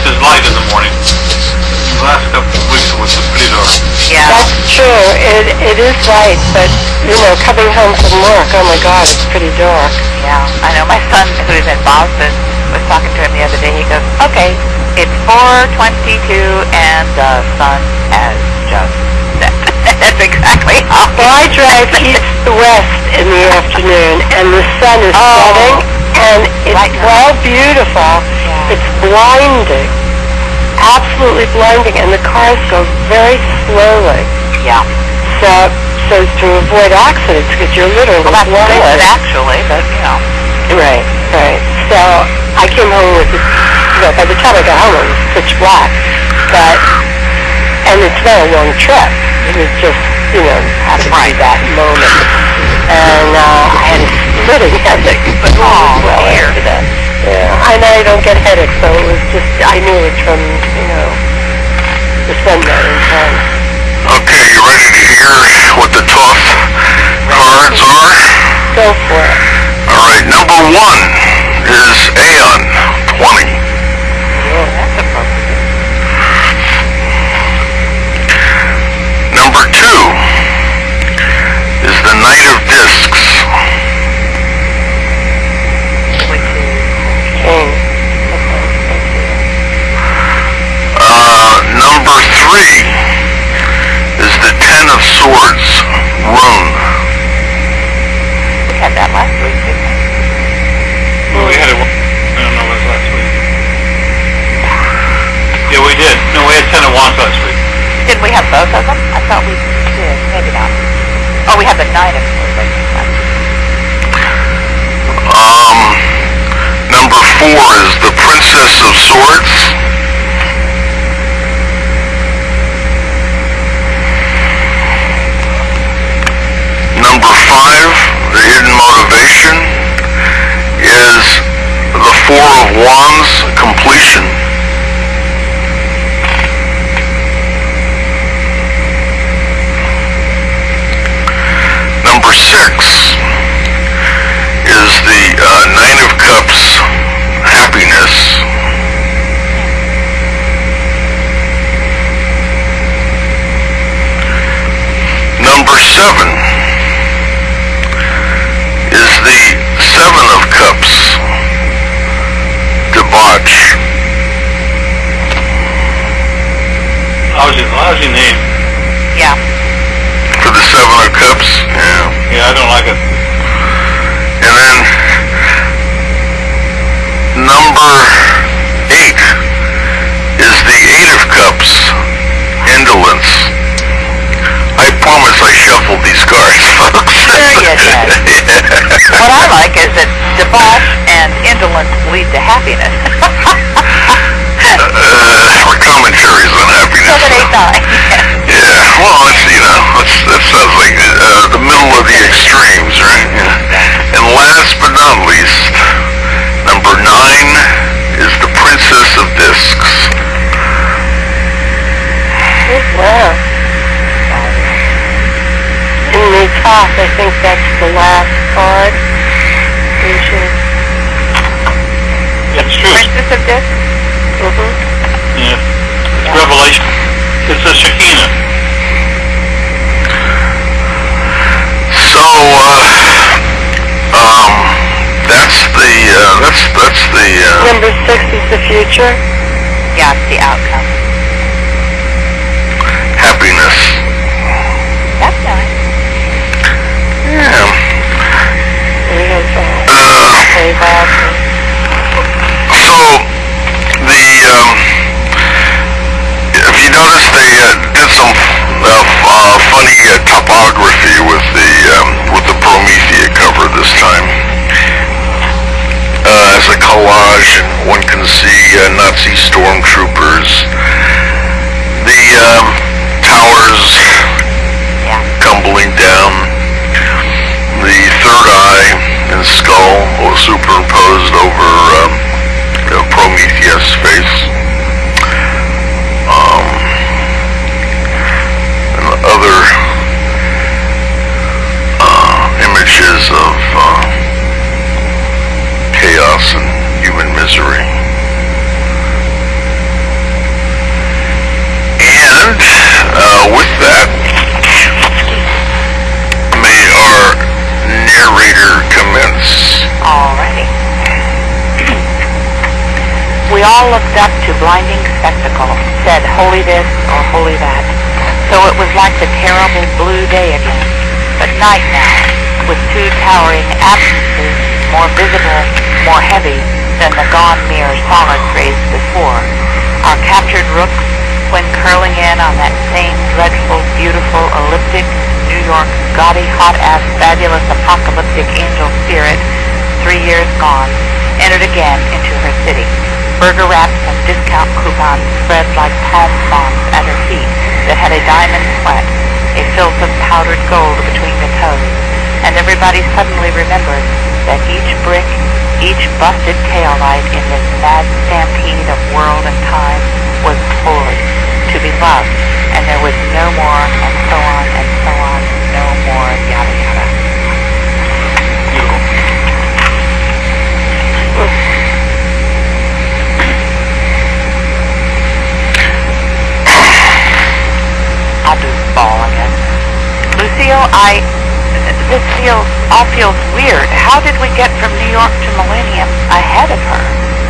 is light in the morning. The last couple of weeks it was pretty dark. Yeah. That's true. It is light, but, you know, coming home from work, oh my God, it's pretty dark. Yeah. I know my son, who's in Boston, was talking to him the other day. He goes, okay, it's 4:22 and the sun has just set. That's exactly how. Well, I drive east to west in the afternoon, and the sun is setting, and it's, well, beautiful. Yeah. It's blinding. Absolutely blinding, and the cars go very slowly. Yeah. So to avoid accidents, because you're literally Well, that's blinded. good, actually, but, you know. Right. So I came home with, by the time I got home, it was pitch black. And it's not a long trip. It was just, you know, happened to be that moment. And I had a splitting headache, but well after that. Yeah. And I don't get headaches, so it was just, I knew it from, you know, the sun that intense. Okay, you ready to hear what the tough cards are? Go for it. Alright, number 1 is Aeon 20. Oh, that's appropriate. Number 2 is the Knight of Discs. Which is... King. Number 3 is the Ten of Swords, Rune. We had that last week, didn't we? Well, we had it, I don't know what it was last week. Yeah, we did. No, we had 10 of Wands last week. Did we have both of them? I thought we did. Maybe not. Oh, we had the 9 of Swords. Number 4 is the Princess of Swords. Number 5, the hidden motivation, is the Four of Wands, completion. Number 6 is the Nine of Cups, happiness. Number 7 is the Seven of Cups, debauch. Lousy name. Yeah. For the Seven of Cups, yeah. Yeah, I don't like it. And then number 8 is the Eight of Cups, indolence. I promise I shuffled these cards, folks. Sure you did. Yeah. What I like is that debauch and indolence lead to happiness. Or commentaries on happiness. 7, 8, 9. Yeah, well, it's, you know, that sounds like the middle of the extremes, right? Yeah. And last but not least, number 9 is the Princess of Discs. Wow. In the top, I think that's the last card. It's true. Princess of Discs? Yeah. It's Revelation. It's a Shekinah. So, that's the, Number 6 is the future. Yeah, it's the outcome. happiness. That's nice. Yeah. So, if you notice, they did some funny topography with the Promethea cover this time. As a collage, one can see Nazi stormtroopers, the towers tumbling down, the third eye and skull superimposed over Prometheus' face, and other images of chaos and human misery. all looked up to blinding spectacle, said holy this or holy that. So it was like the terrible blue day again, but night now, with two towering absences, more visible, more heavy than the gone mere solid rays before. Our captured rooks, when curling in on that same dreadful, beautiful, elliptic, New York, gaudy, hot-ass, fabulous, apocalyptic angel spirit, 3 years gone, entered again into her city. Burger wraps and discount coupons spread like palm fronds at her feet that had a diamond sweat, a filth of powdered gold between the toes, and everybody suddenly remembered that each brick, each busted taillight in this mad stampede of world and time was holy, to be loved, and there was no more, and so on, and so on, no more, yada yada. I'll do ball again. Lucille, this all feels weird. How did we get from New York to Millennium ahead of her?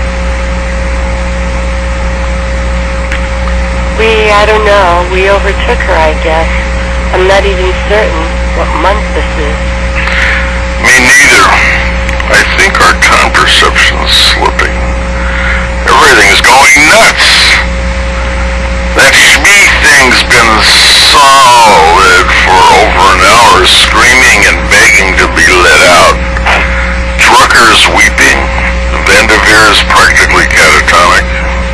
I don't know. We overtook her, I guess. I'm not even certain what month this is. Me neither. I think our time perception's slipping. Everything's going nuts. That Shmi thing's been solid for over an hour, screaming and begging to be let out. Truckers weeping. Vanderveer's practically catatonic.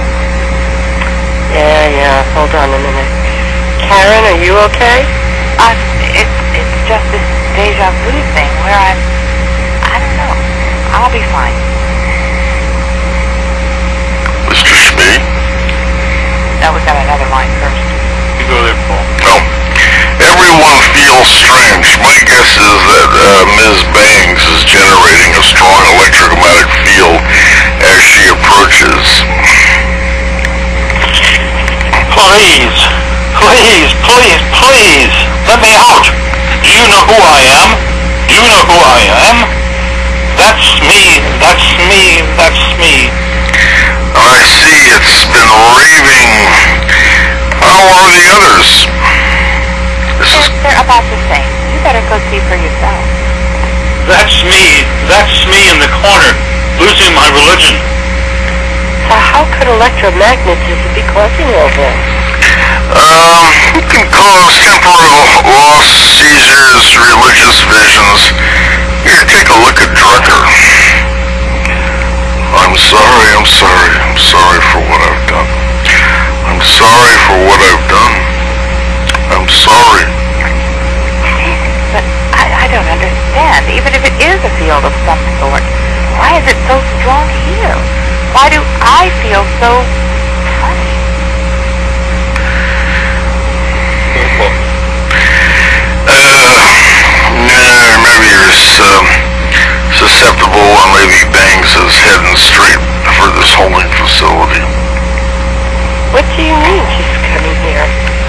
Yeah, hold on a minute. Karen, are you okay? It's just this deja vu thing where I don't know. I'll be fine. Mr. Shmi? No, we got another line first. You go there, Paul. No. Everyone feels strange. My guess is that Ms. Bangs is generating a strong electromagnetic field as she approaches. Please, let me out. Do you know who I am? That's me. I see it's been raving. How are the others? They're about the same. You better go see for yourself. That's me in the corner, losing my religion. How could electromagnetism be causing all this? It can cause temporal loss, seizures, religious visions. Here, take a look at Drucker. I'm sorry for what I've done. I'm sorry. But I don't understand. Even if it is a field of some sort, why is it so strong here? Why do I feel so funny? Maybe you're susceptible, or maybe Bangs is heading straight for this holding facility. What do you mean she's coming here?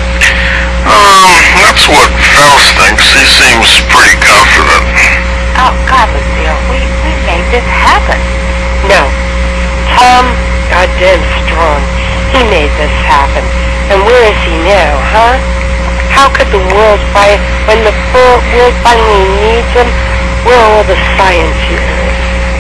That's what Faust thinks. He seems pretty confident. Oh, God, Lucille, we made this happen. No. Tom, goddamn strong. He made this happen. And where is he now, huh? How could the world fight when the world finally needs him? Where are all the science heroes?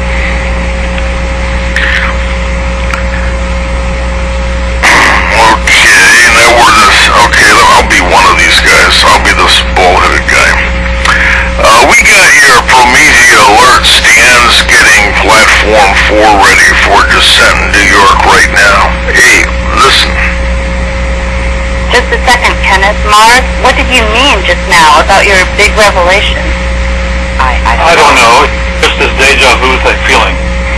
Okay, I'll be one of these guys. I'll be this bald-headed guy. We got your Promethea alert. Stan's getting platform 4 ready for descent in New York right now. Hey, listen. Just a second, Kenneth. Mars, what did you mean just now about your big revelation? I don't know. Just this deja vu feeling.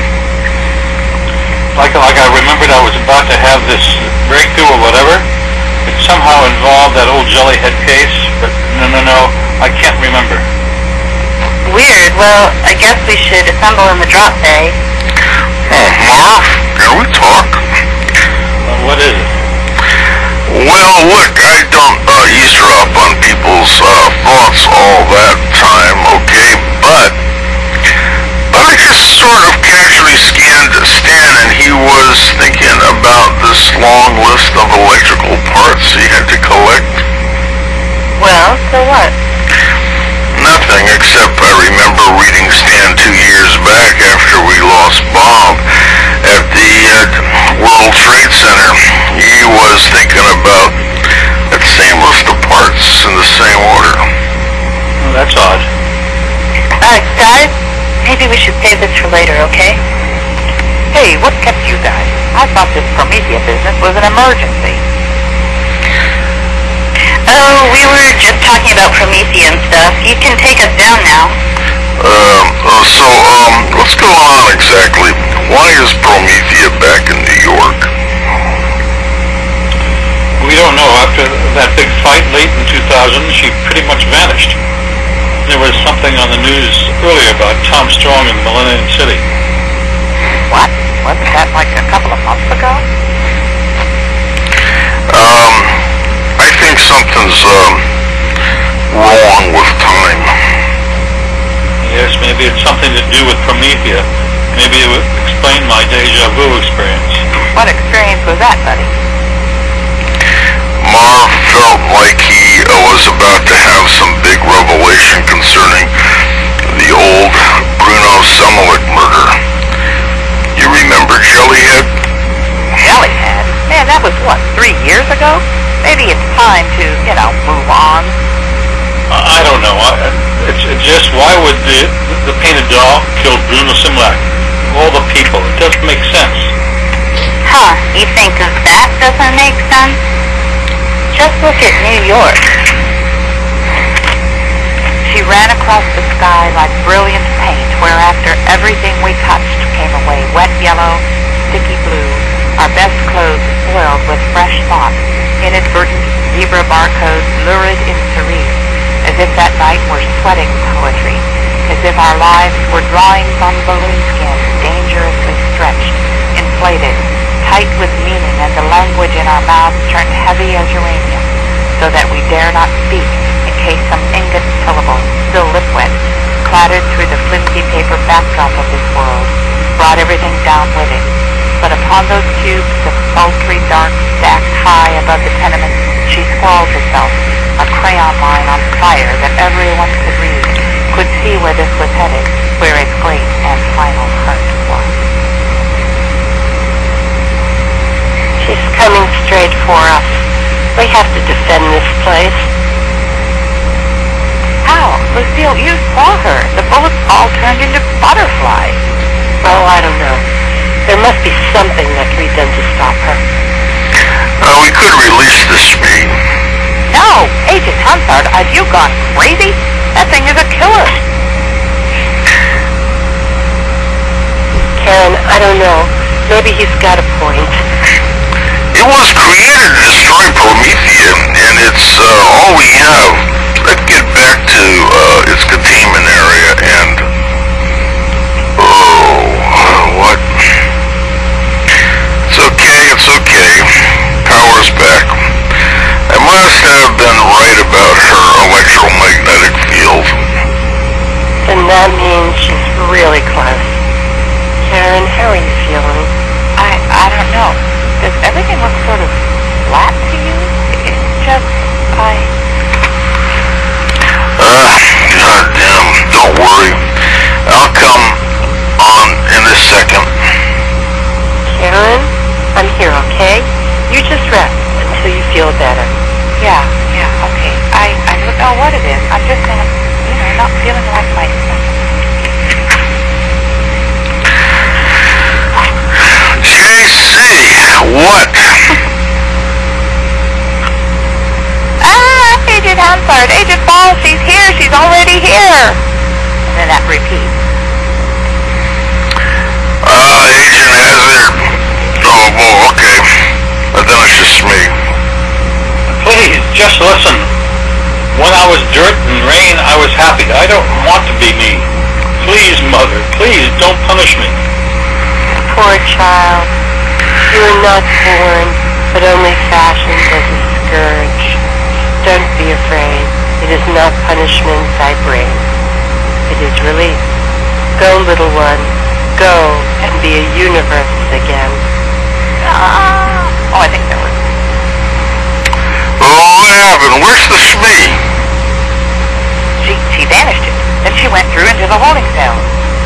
Like I remembered I was about to have this breakthrough or whatever. It somehow involved that old jellyhead case, but no, I can't remember. Weird. Well, I guess we should assemble in the drop bay. Marv, can we talk? What is it? Well, look, I don't eavesdrop on people's thoughts all that time, okay? But I I just sort of casually scanned Stan, and he was thinking about this long list of electrical parts he had to collect. Well, so what? Nothing, except I remember reading Stan 2 years back after we lost Bob at the World Trade Center. He was thinking about that same list of parts in the same order. Well, that's odd. Guys, maybe we should save this for later, okay? Hey, what kept you guys? I thought this Promethea business was an emergency. Oh, we were just talking about Promethea and stuff. You can take us down now. What's going on exactly? Why is Promethea back in New York? We don't know. After that big fight late in 2000, she pretty much vanished. There was something on the news earlier about Tom Strong in Millennium City. What? Wasn't that like a couple of months ago? I think something's wrong with time. Yes, maybe it's something to do with Promethea. Maybe it would explain my deja vu experience. What experience was that, buddy? Marv felt like he was about to have some big revelation concerning the old Bruno Semelick murder. You remember Jellyhead? Jellyhead? Man, that was what, 3 years ago? Maybe it's time to, move on. I don't know. It's just, why would the painted doll kill Bruno Semelick? All the people. It doesn't make sense. Huh, you think that doesn't make sense? Just look at New York. She ran across the sky like brilliant paint, whereafter everything we touched came away wet yellow, sticky blue, our best clothes spoiled with fresh thought, inadvertent zebra barcodes lurid in cerise, as if that night were sweating poetry, as if our lives were drawings on balloon skin, dangerously stretched, inflated, tight with meaning, and the language in our mouths turned heavy as uranium, so that we dare not speak in case some ingot syllable, still lip-wet, clattered through the flimsy paper backdrop of this world, brought everything down with it. But upon those cubes of sultry dark stacked high above the tenements, she scrawled herself, a crayon line on fire that everyone could read, could see where this was headed, where its great and final hurt was. She's coming straight for us. We have to defend this place. How? Lucille, you saw her. The bullets all turned into butterflies. Oh, I don't know. There must be something that can be done to stop her. We could release the Smee. No! Agent Hansard, have you gone crazy? That thing is a killer. Karen, I don't know. Maybe he's got a point. It was created to destroy Promethea, and it's all we have. Let's get back to its containment area and... what? It's okay. Power's back. I must have been right about her electromagnetic field. Then that means she's really close. Karen, how are you feeling? I don't know. Does everything look sort of flat to you? It's just, Goddamn, don't worry. I'll come on in a second. Karen, I'm here, okay? You just rest until you feel better. yeah, okay. I don't know what it is. I'm just kind of, not feeling like myself. JC, what? Agent Hansard, Agent Ball, she's here. She's already here. And then that repeats. Agent Hazard. Oh, okay. Then it's just me. Please, just listen. When I was dirt and rain, I was happy. I don't want to be me. Please, Mother, please don't punish me. Poor child. You were not born, but only fashioned as a scourge. Don't be afraid. It is not punishment I bring. It is relief. Go, little one. Go and be a universe again. Oh, I think that was... Oh, what happened? Where's the Shmee? She vanished it. Then she went through into the holding cell.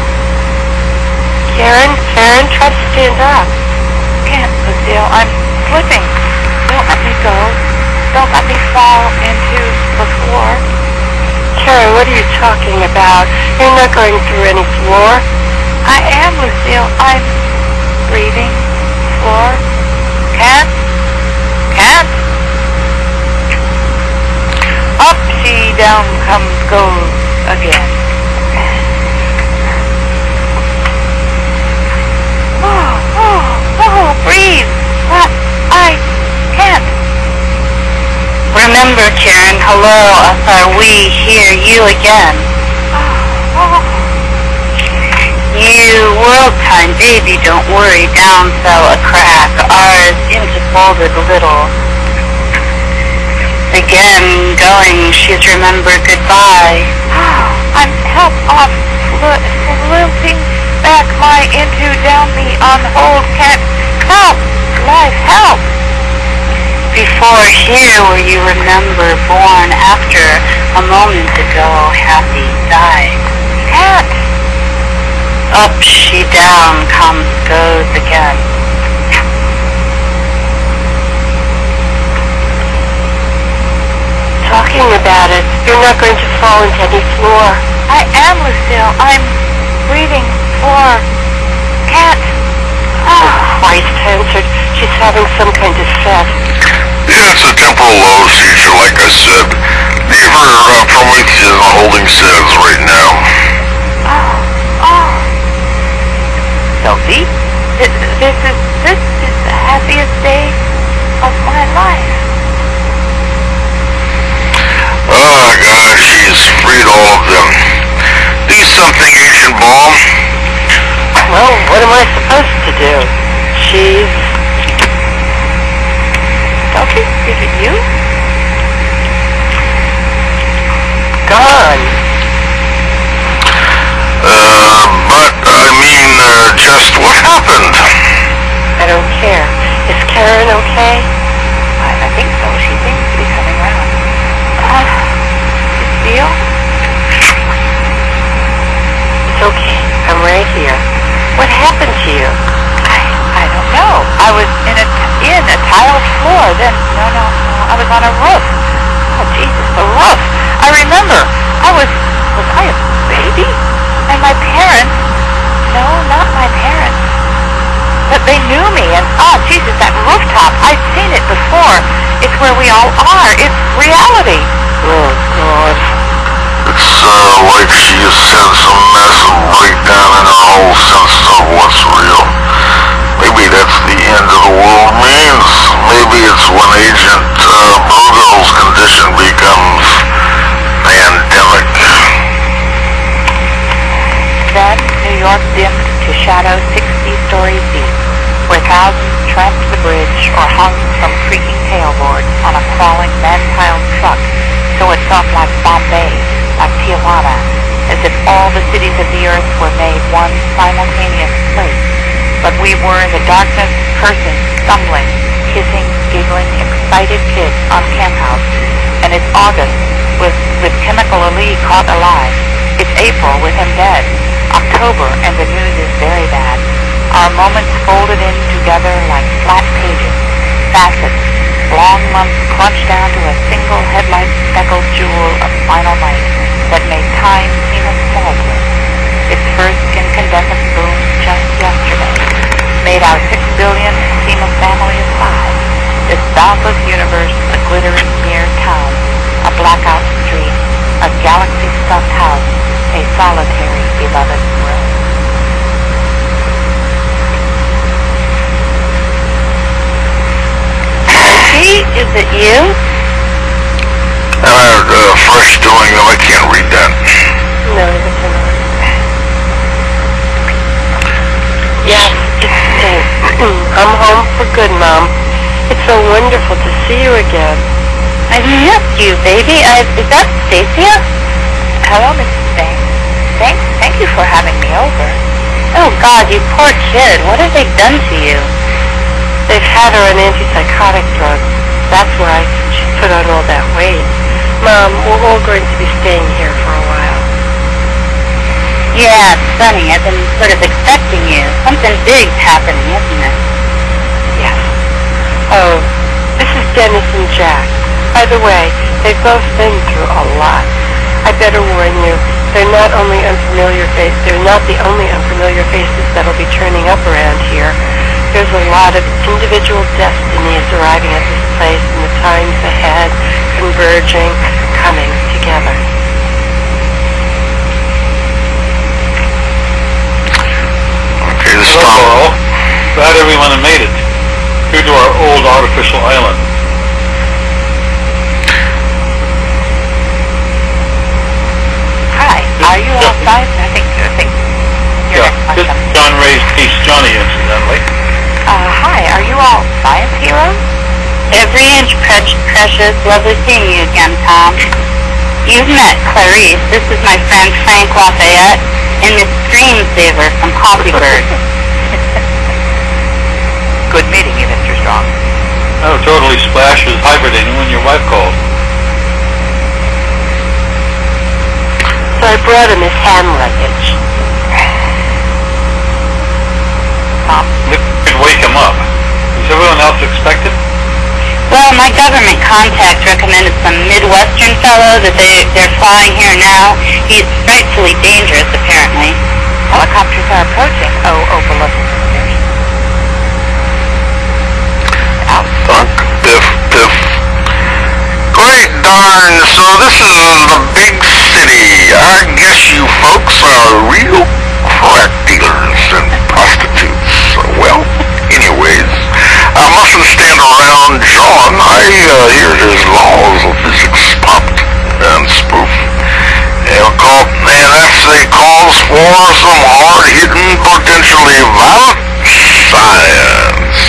Karen, try to stand up. Can't, Lucille. I'm slipping. Don't let me go. Don't let me fall into the floor. Karen, what are you talking about? You're not going through any floor. I am, Lucille. I'm breathing. Floor. Can't. Up she down comes goes again. Oh, breathe. What? I can't. Remember, Karen, hello, we hear you again. You world-time baby, don't worry, down fell a crack, ours interfolded a little. Again, going, she's remembered goodbye. I'm off, floating back, my into, down me, on hold, can't help, life, help. Before here where you remember, born after a moment ago, happy, died. Can't. Up she down comes, goes again. Talking about it, you're not going to fall into any floor. I am, Lucille. I'm breathing for... Can't. Christ answered. She's having some kind of set. Yeah, it's a temporal lobe seizure, like I said. Leave her Prometheus in the holding cells right now. Sophie, this is the happiest day of my life. Oh, gosh, she's freed all of them. Do something, Ancient Ball. Well, what am I supposed to do? She's... Sophie, is it you? gone. Just what happened? I don't care. Is Karen okay? I think so. She seems to be coming around. Lucille? It's okay. I'm right here. What happened to you? I don't know. I was in a tiled floor. Then, no, I was on a roof. Oh, Jesus, the roof. I remember. Was I a baby? And my parents, no, not my parents. But they knew me, and Jesus, that rooftop, I'd seen it before. It's where we all are. It's reality. Oh, God. It's like she has sent some massive breakdown in her whole sense of what's real. Maybe that's the end of the world means. Maybe it's when Agent Brugel's condition becomes pandemic. Then New York dimmed to shadow 60 stories deep, where thousands tramped the bridge or hung from creaking tailboards on a crawling man-piled truck, so it felt like Bombay, like Tijuana, as if all the cities of the earth were made one simultaneous place. But we were in the darkness, cursing, stumbling, kissing, giggling, excited kids on Camp House, and it's August with Chemical Ali caught alive. It's April with him dead. October, and the news is very bad. Our moments folded in together like flat pages, facets, long months crunched down to a single headlight-speckled jewel of final night that made time seem a small place. Its first incandescent boom just yesterday made our 6 billion seem a family of 5. This boundless universe, a glittering mere town, a blackout street, a galaxy-stuffed house, a solitary beloved room. Sophie, is it you? Fresh doing them. I can't read that. No, it's not. Yes, I'm home for good, Mom. It's so wonderful to see you again. I've missed you, baby. Is that Stacia? Hello, Mrs. Stang. Thank you for having me over. Oh, God, you poor kid. What have they done to you? They've had her on antipsychotic drugs. That's why she's put on all that weight. Mom, we're all going to be staying here for a while. Yeah, it's funny. I've been sort of expecting you. Something big's happening, isn't it? Yes. Oh, this is Dennis and Jack. By the way, they've both been through a lot. I better warn you, they're not the only unfamiliar faces that'll be turning up around here. There's a lot of individual destinies arriving at this place in the times ahead, converging, coming together. Okay, this Hello, time. Carl. Glad everyone had made it. Here to our old artificial island. Hi, are you all fine? I think you're Yeah, this is John Ray's piece, Johnny, incidentally. Hi, are you all science heroes? Every inch precious. Lovely seeing you again, Tom. You've met Clarice. This is my friend Frank Lafayette and Miss Screensaver from Hoppybird. Good meeting you, Mr. Strong. Oh, totally Splash was hibernating when your wife called. So I brought him his hand luggage. We could wake him up. Is everyone else expected? Well, my government contact recommended some Midwestern fellow that they're flying here now. He's frightfully dangerous, apparently. Helicopters are approaching. Below the station. Thunk, biff, biff. Great darn, so this is the big city. I guess you folks are real crack dealers and prostitutes. Well, anyways, I mustn't stand around John. I hear his laws of physics popped and spoof. And that's a cause for some hard-hitting, potentially violent science.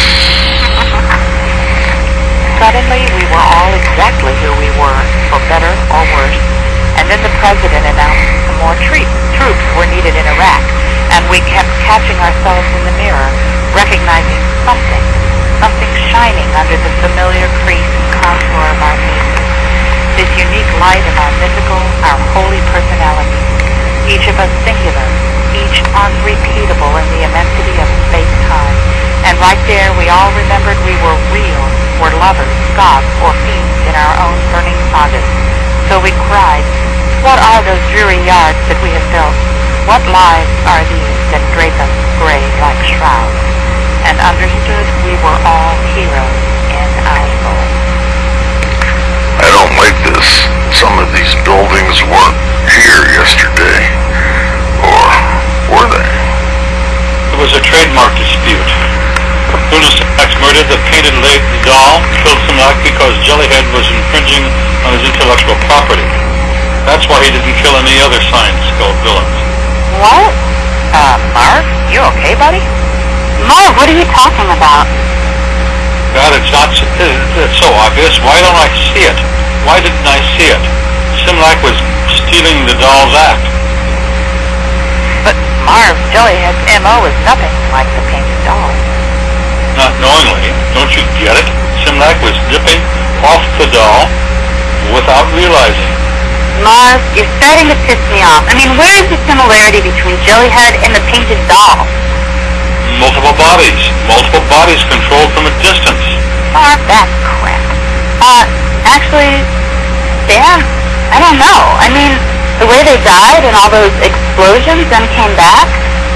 Suddenly, we were all exactly who we were, for better or worse. And then the president announced some more troops were needed in Iraq, and we kept catching ourselves in the mirror, recognizing something shining under the familiar crease and contour of our faces. This unique light of our mythical, our holy personality. Each of us singular, each unrepeatable in the immensity of space-time. And right there, we all remembered we were real, were lovers, gods, or fiends in our own burning sagas. So we cried, what are those dreary yards that we have built? What lives are these that drape us gray like shrouds? And understood we were all heroes in our souls. I don't like this. Some of these buildings weren't here yesterday. Or were they? It was a trademark dispute. Lunasax murdered the painted doll, killed Simlak because Jellyhead was infringing on his intellectual property. That's why he didn't kill any other Science Skull villains. What? Marv, you okay, buddy? Marv, what are you talking about? God, it's so obvious. Why don't I see it? Why didn't I see it? Simlak was stealing the doll's act. But Marv, Jellyhead's M.O. is nothing like the painted doll. Not knowingly. Don't you get it? Simlak was dipping off the doll without realizing. Marv, you're starting to piss me off. I mean, where is the similarity between Jellyhead and the painted doll? Multiple bodies controlled from a distance. Marv, that's crap. Actually, Dan, I don't know. I mean, the way they died and all those explosions then came back.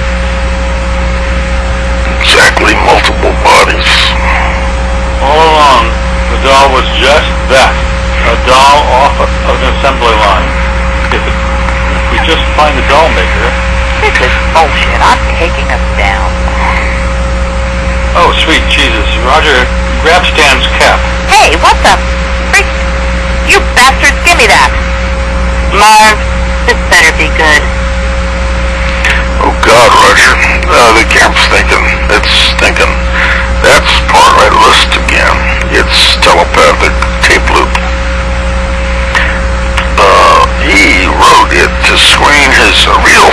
Exactly, multiple bodies. All along, the doll was just that. A doll off of an assembly line. If we just find the doll maker... This is bullshit. I'm taking us down. Oh, sweet Jesus. Roger, grab Stan's cap. Hey, what the freak? You bastards, give me that. Marv, this better be good. Oh God, Roger. The camp's thinking. It's thinking. That's part right list again. It's telepathic tape loop. He wrote it to screen his real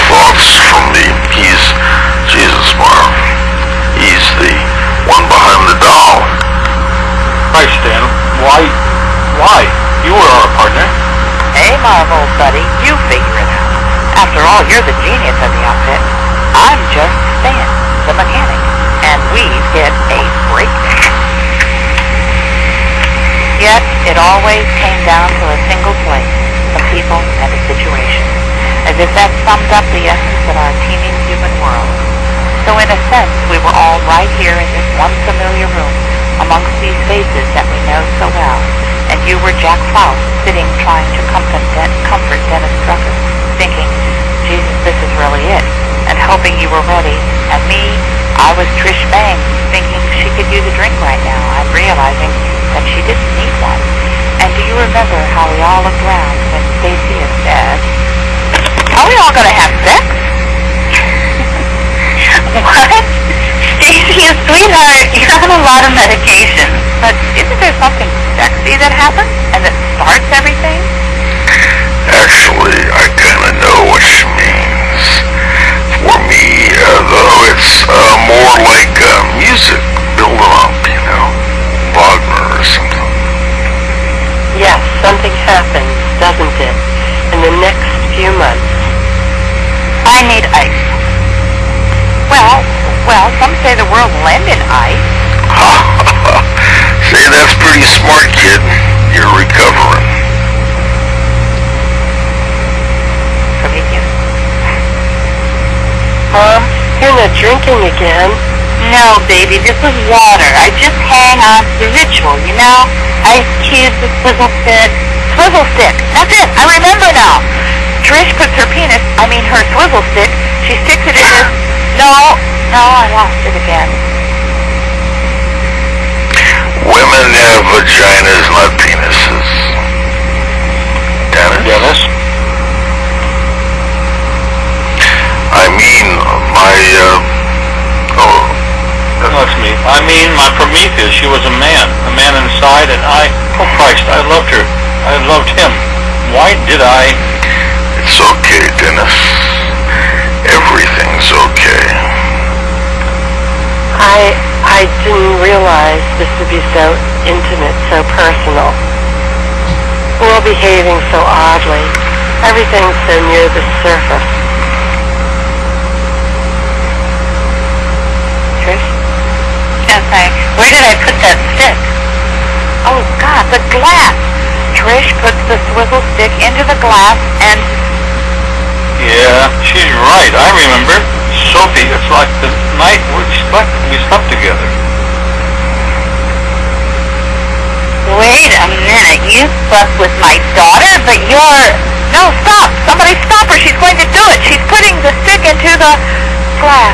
Why? You were our partner. Hey, Marv, old buddy, you figure it out. After all, you're the genius of the outfit. I'm just Stan, the mechanic, and we've hit a breakdown. Yet, it always came down to a single place, some people and a situation, as if that summed up the essence of our teeming human world. So in a sense, we were all right here in this one familiar room, amongst these faces that we know so well, and you were Jack Faust, sitting trying to comfort Dennis Drucker, thinking, Jesus, this is really it, and hoping you were ready, and me, I was Trish Bangs, thinking she could use a drink right now, and realizing that she didn't need one. And do you remember how we all looked around when Stacia said, "Are we all going to have sex?" What? Stacia, sweetheart, you're on a lot of medication. But isn't there something sexy that happens and that starts everything? Actually, I kind of know what she means. For me, though, it's more like music building up, you know, Wagner or something. Yes, something happens, doesn't it, in the next few months? I need ice. Well, some say the world will end in ice. Say, that's pretty smart, kid. You're recovering. Prometheus? Mom, you're not drinking again. No, baby, this is water. I just hang on to the ritual, you know? Ice cubes, a swivel stick. Swivel stick. That's it. I remember now. Trish puts her swivel stick. She sticks it in her... No, I lost it again. Women have vaginas, not penises. Dennis? I mean, That's me. I mean, my Prometheus, she was a man inside, and oh Christ, I loved her. I loved him. Why did I? It's okay, Dennis. Everything's okay. I didn't realize this would be so intimate, so personal. We're all behaving so oddly. Everything's so near the surface. Trish? Yes, where did I put that stick? Oh, God, the glass. Trish puts the swivel stick into the glass and... Yeah, she's right. I remember. Sophie, it's like the night we slept together. Wait a minute, you slept with my daughter, but you're... No, stop! Somebody stop her! She's going to do it! She's putting the stick into the glass.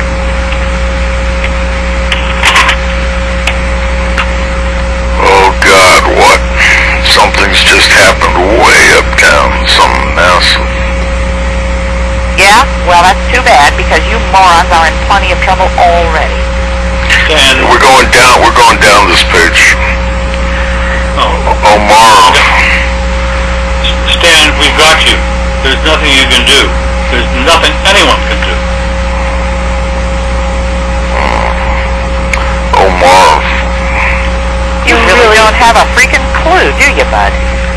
Oh, God, what? Something's just happened way uptown. Something massive. Yeah? Well, that's too bad, because you morons are in plenty of trouble already. And We're going down this page. Oh, Marv. Stan, we've got you. There's nothing you can do. There's nothing anyone can do. Oh, Marv. You really don't have a freaking clue, do you, bud?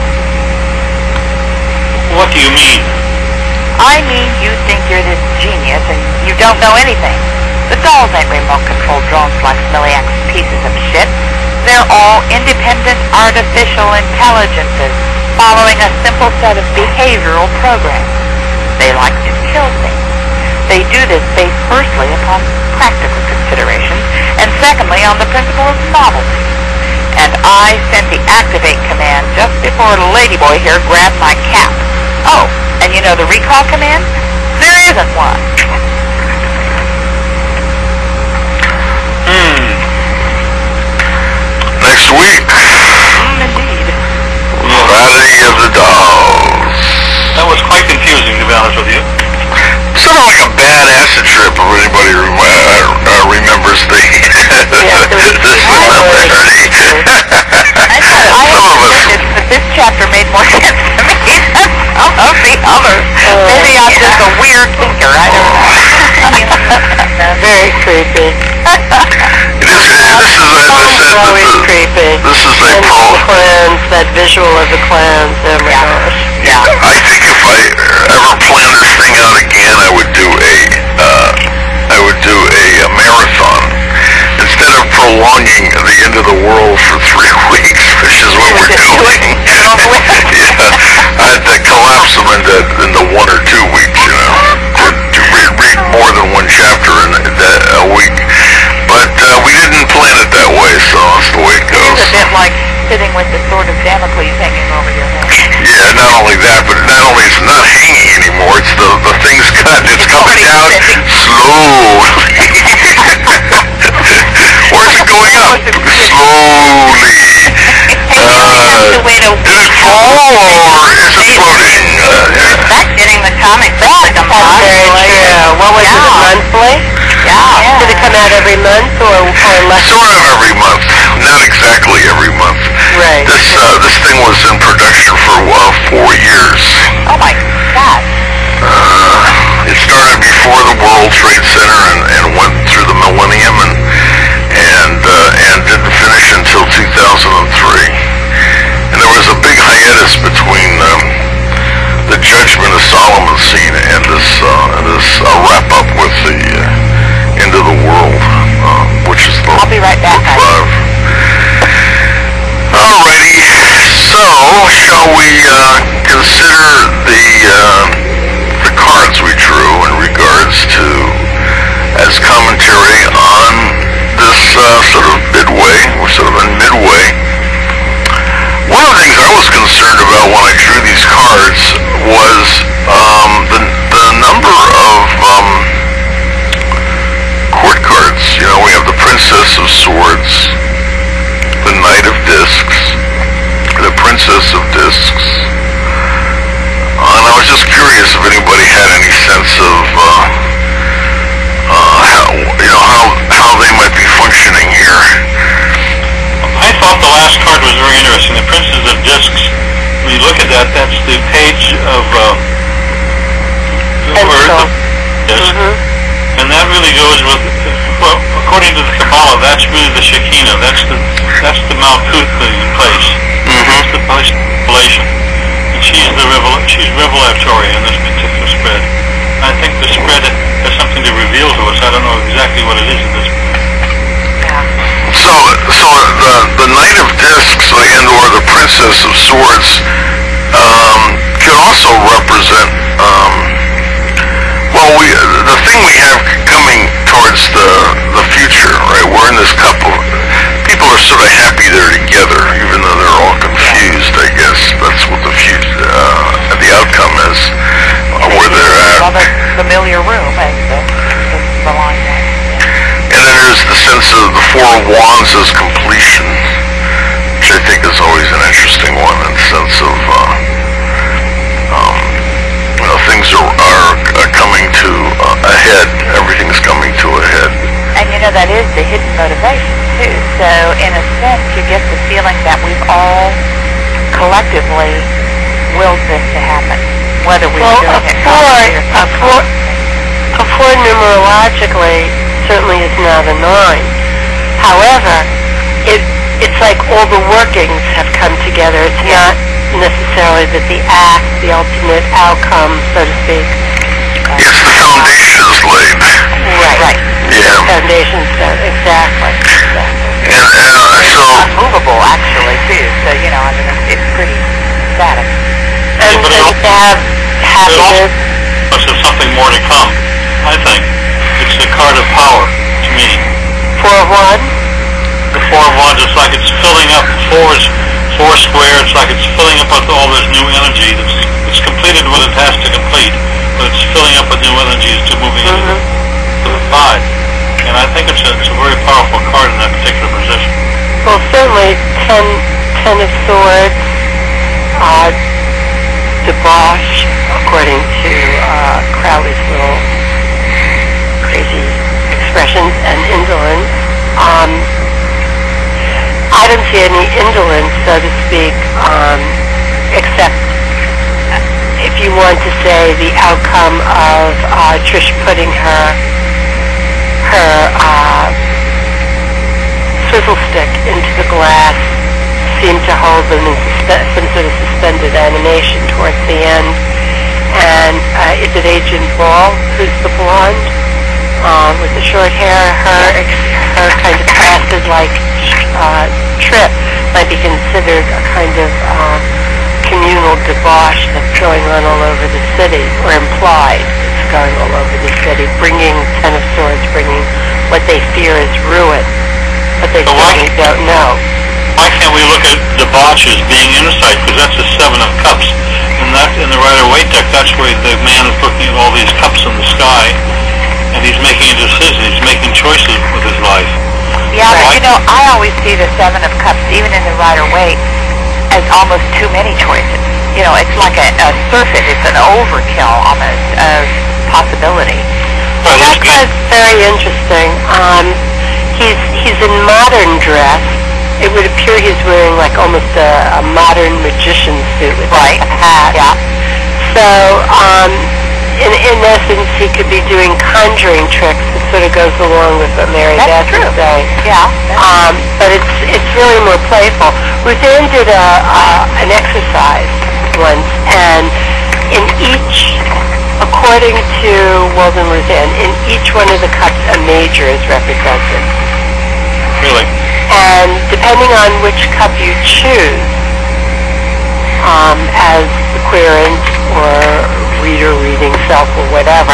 What do you mean? I mean, you think you're this genius and you don't know anything. The dolls ain't remote-controlled drones like Smiliak's pieces of shit. They're all independent artificial intelligences following a simple set of behavioral programs. They like to kill things. They do this based firstly upon practical considerations and secondly on the principle of novelty. And I sent the activate command just before Ladyboy here grabbed my cap. Oh, and you know the recall command? There isn't one. Next week, Indeed. Friday of the Dolls. That was quite confusing, to be honest with you. Sort of like a bad acid trip, if anybody remembers the this similarity. I understood it, but this chapter made more sense to me than some of the others. Maybe I'm just a weird thinker, I don't know. Very creepy. This is Always creepy. This is a clans, that visual of the clans, oh my gosh. Yeah. I think if I ever plan this thing out again, I would do a marathon instead of prolonging the end of the world for 3 weeks, which is what we're doing. Yeah, I'd collapse them into 1 or 2 weeks, you know, to read more than one chapter in a week. But we didn't plan it that way, so that's the way it goes. It's a bit like sitting with the sword of Damocles hanging over your head. Yeah, not only that, but not only it's not hanging anymore, it's the thing's cut, it's coming down slowly. Where's it going up? Slowly. The way to Did it fall or is it floating? That's getting the comic book like a That's very true. What was it, monthly? Yeah. Did it come out every month or less? Sort of every month, not exactly every month. Right. This thing was in production for 4 years. Oh my God. It started before the World Trade Center and went through the millennium and didn't finish until 2003. And there was a big hiatus between the Judgment of Solomon scene and this wrap up with the End of the World, which is the I'll be right back, book 5. Alrighty, so shall we consider the cards we drew in regards to as commentary on this sort of midway, or sort of a midway. One of the things I was concerned about when I drew these cards was the number of court cards. You know, we have the Princess of Swords, the Knight of Discs, the Princess of Discs. And I was just curious if anybody had any sense of how they might be functioning here. I thought the last card was very interesting. The Princess of Discs. When you look at that, that's the page of Pencil. Disc. And that really goes with, well, according to the Kabbalah, that's really the Shekinah. That's the Malkuth in place. That's the place of revelation. And she's revelatory in this particular spread. I think the spread has something to reveal to us. I don't know exactly what it is at this point. So the Knight of Discs and/or the Princess of Swords could also represent. The thing we have coming towards the future, right? We're in this couple. People are sort of happy they're together, even though they're all confused. I guess that's what the outcome is, where they're at. Well, the familiar room, as the line there. And then there's the sense of the Four of Wands as completion, which I think is always an interesting one, in the sense of things are coming to a head. Everything's coming to a head. And you know, that is the hidden motivation too. So in a sense, you get the feeling that we've all collectively willed this to happen, whether we're doing it consciously or subconsciously. A 4 numerologically certainly is not a 9. However, it's like all the workings have come together. It's not necessarily that the act, the ultimate outcome, so to speak. Yes, the foundation's laid. Right. Yeah. The foundation's done. Exactly. And so Unmovable, actually, too. So, you know, I mean, it's pretty static. And but to have happiness. There's something more to come, I think. It's the card of power, to me. 4 of Wands. The Four of Wands, it's like it's filling up. Four square, it's like it's filling up with all this new energy. It's completed what it has to complete, but it's filling up with new energy to moving into the 5. And I think it's a very powerful card in that particular position. Well, certainly 10 of Swords, debauch, according to Crowley's little crazy expressions, and indolence. I don't see any indolence, so to speak, except if you want to say the outcome of Trish putting her swizzle stick into the glass seem to hold them in some sort of suspended animation towards the end. And is it Agent Ball who's the blonde with the short hair? Her kind of acid-like trip might be considered a kind of communal debauch that's going on all over the city, or implied it's going all over the city, bringing Ten of Swords, bringing what they fear is ruin, but they certainly don't know. Why can't we look at debauch as being insight? Because that's the Seven of Cups. And that, in the Rider-Waite deck, that's where the man is looking at all these cups in the sky, and he's making a decision. He's making choices with his life. Yeah, but you know, I always see the Seven of Cups, even in the Rider-Waite, as almost too many choices. You know, it's like a surfeit. It's an overkill, almost, of possibility. Well, that's very interesting. He's in modern dress. It would appear he's wearing like almost a modern magician suit with a hat. Yeah. So, in essence, he could be doing conjuring tricks. It sort of goes along with what Mary Beth is saying. Yeah. But it's really more playful. Ruthann did an exercise once, and in each, according to Walden Ruthann, in each one of the cups, a major is represented. Really? And depending on which cup you choose, as the querent or reader reading self or whatever,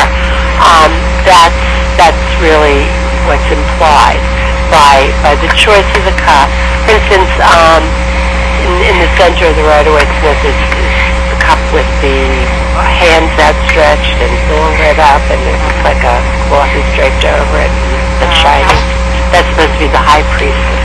that's really what's implied by the choice of the cup. For instance, in the center of the Rider-Waite Smith is the cup with the hands outstretched and it's all lit up, and it's like a cloth is draped over it and it's shining. That's supposed to be the high priestess.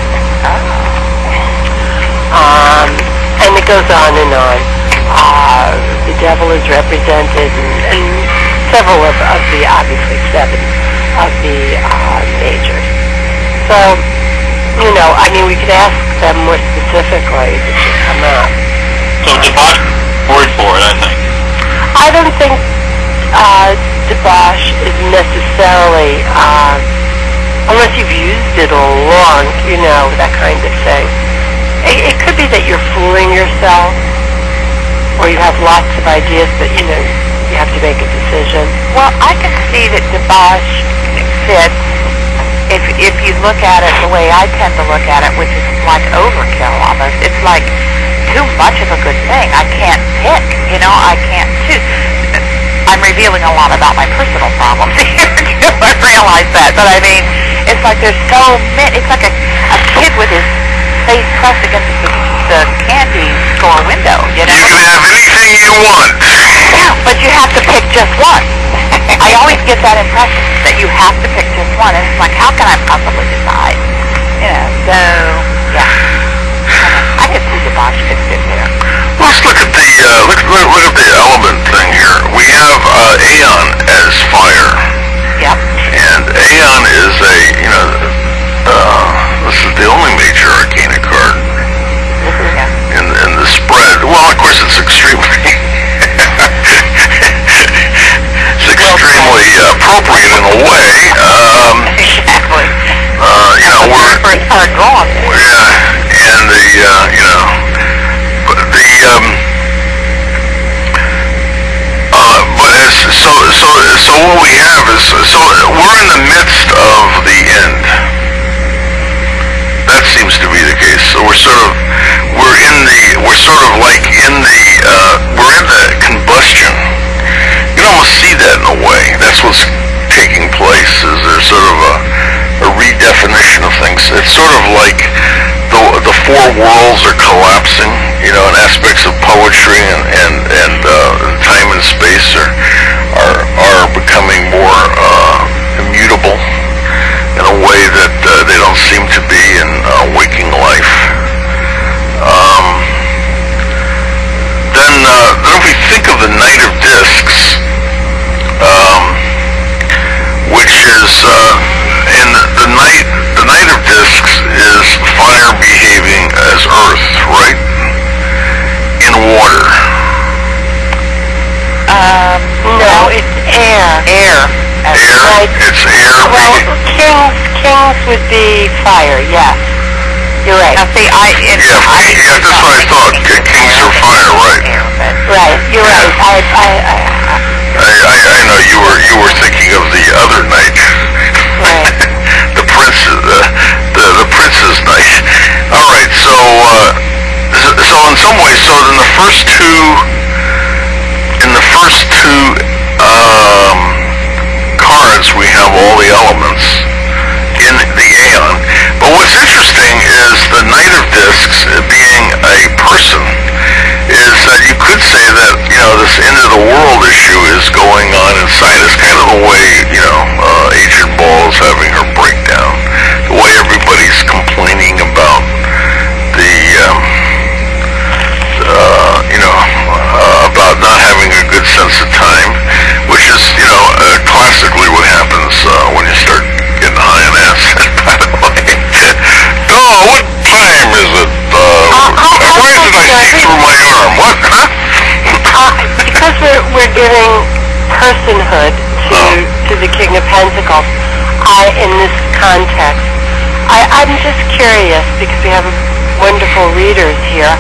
And it goes on and on. The devil is represented, and several of the, obviously 7 of the majors. So, you know, I mean, we could ask them more specifically to come up. So debauch, word for it, I think. I don't think debauch is necessarily, unless you've used it all along, you know, that kind of thing. It could be that you're fooling yourself, or you have lots of ideas, but, you know, you have to make a decision. Well, I can see that debauch fits if you look at it the way I tend to look at it, which is like overkill almost. It's like too much of a good thing. I can't pick, you know, I can't choose. I'm revealing a lot about my personal problems here, too. I realize that, but I mean, it's like there's so many. It's like a kid with his face pressed against the candy store window, you know? You can have anything you want. Yeah, but you have to pick just one. I always get that impression that you have to pick just one, and it's like, how can I possibly decide? You know, so, yeah. I can see debauch fits in here. Let's look at the look at the element thing here. We have Aeon as fire. Yep. And Aeon is a, you know, this is the only major arcana card in the spread. Well, of course, it's extremely appropriate in a way. Exactly. You know, first card drawn. Yeah, and the you know, but so what we have is, so we're in the midst of the end. That seems to be the case. So we're sort of like in the combustion. You can almost see that in a way. That's what's taking place. Is there's sort of a redefinition of things. It's sort of like the 4 worlds are collapsing. You know, and aspects of poetry and time and space are becoming more immutable in a way that they don't seem to be in waking life. Then if we think of the Knight of Discs, which is in the Knight of Discs is fire behaving as earth, right? In water. No, it's air. Air. It's air. Well, kings would be fire. Yes, you're right. Now, see, Yeah, I know you were thinking of the other night. Right. the Prince's night. All right, so in some ways, so in the first two cards we have all the elements in the Aeon. But what's interesting is the Knight of Discs being a person is that you could say that, this end of the world issue is going on inside. It's kind of the way, Agent Ball is having her breakdown. The way everybody's complaining about about not having a good sense of time, which is, classically what happens when you start getting high on acid, by the way. Oh, what time is it? Why did I see through my arm? What? Because we're giving personhood to the King of Pentacles, in this context, I'm just curious, because we have wonderful readers here,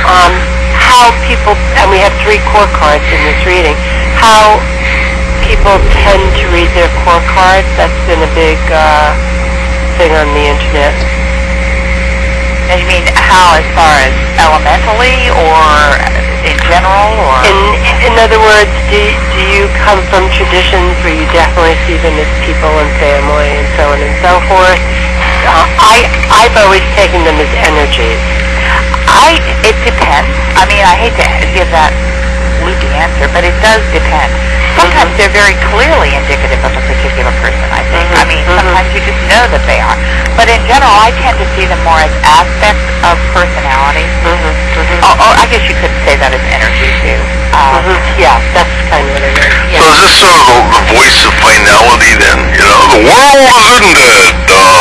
how people, and we have 3 core cards in this reading, how people tend to read their core cards. That's been a big thing on the internet. And you mean how, as far as elementally, or in general, or? In other words, do you come from traditions where you definitely see them as people and family and so on and so forth? I've always taken them as energies. It depends. I mean, I hate to give that loopy answer, but it does depend. Sometimes they're very clearly indicative of a particular person, I think. I mean, sometimes you just know that they are. But in general, I tend to see them more as aspects of personality. Or I guess you could say that as energy, too. Yeah, that's kind of what I mean. So is this sort of the voice of finality then? The world isn't dead,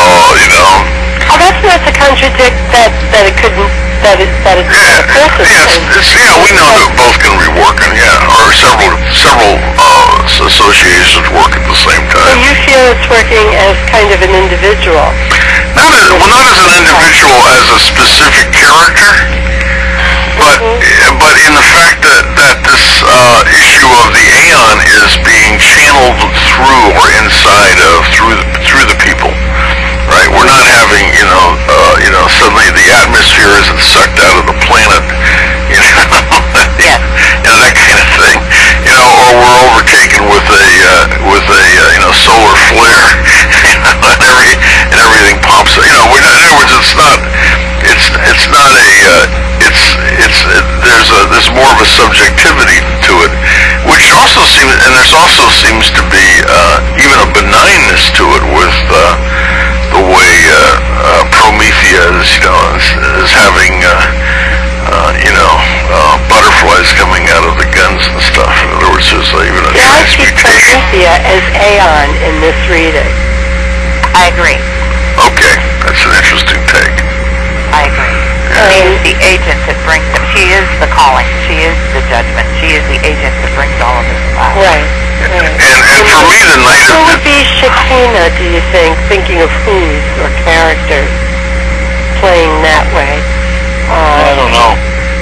Oh, that's not to contradict that it couldn't, that it's not a person. We know that both can be working, or several associations work at the same So time. you feel it's working as kind of an individual? Not as an individual, as a specific character, but in the fact that this issue of the Aeon is being channeled through or inside of through the people. Right, we're not having, suddenly the atmosphere isn't sucked out of the planet, that kind of thing, or we're overtaken with a solar flare, and everything pops. In other words, there's more of a subjectivity to it, which also seems to be even a benignness to it with the way Promethea is having butterflies coming out of the guns and stuff. In other words, there's even a I see Promethea as Aeon in this reading. I agree. Okay, that's an interesting take. I agree. She is the agent that brings them. She is the calling. She is the judgment. She is the agent that brings all of this about. Right. And for me, the Knight of... Who would be Shekinah, do you think, thinking of who's or characters playing that way? I don't know.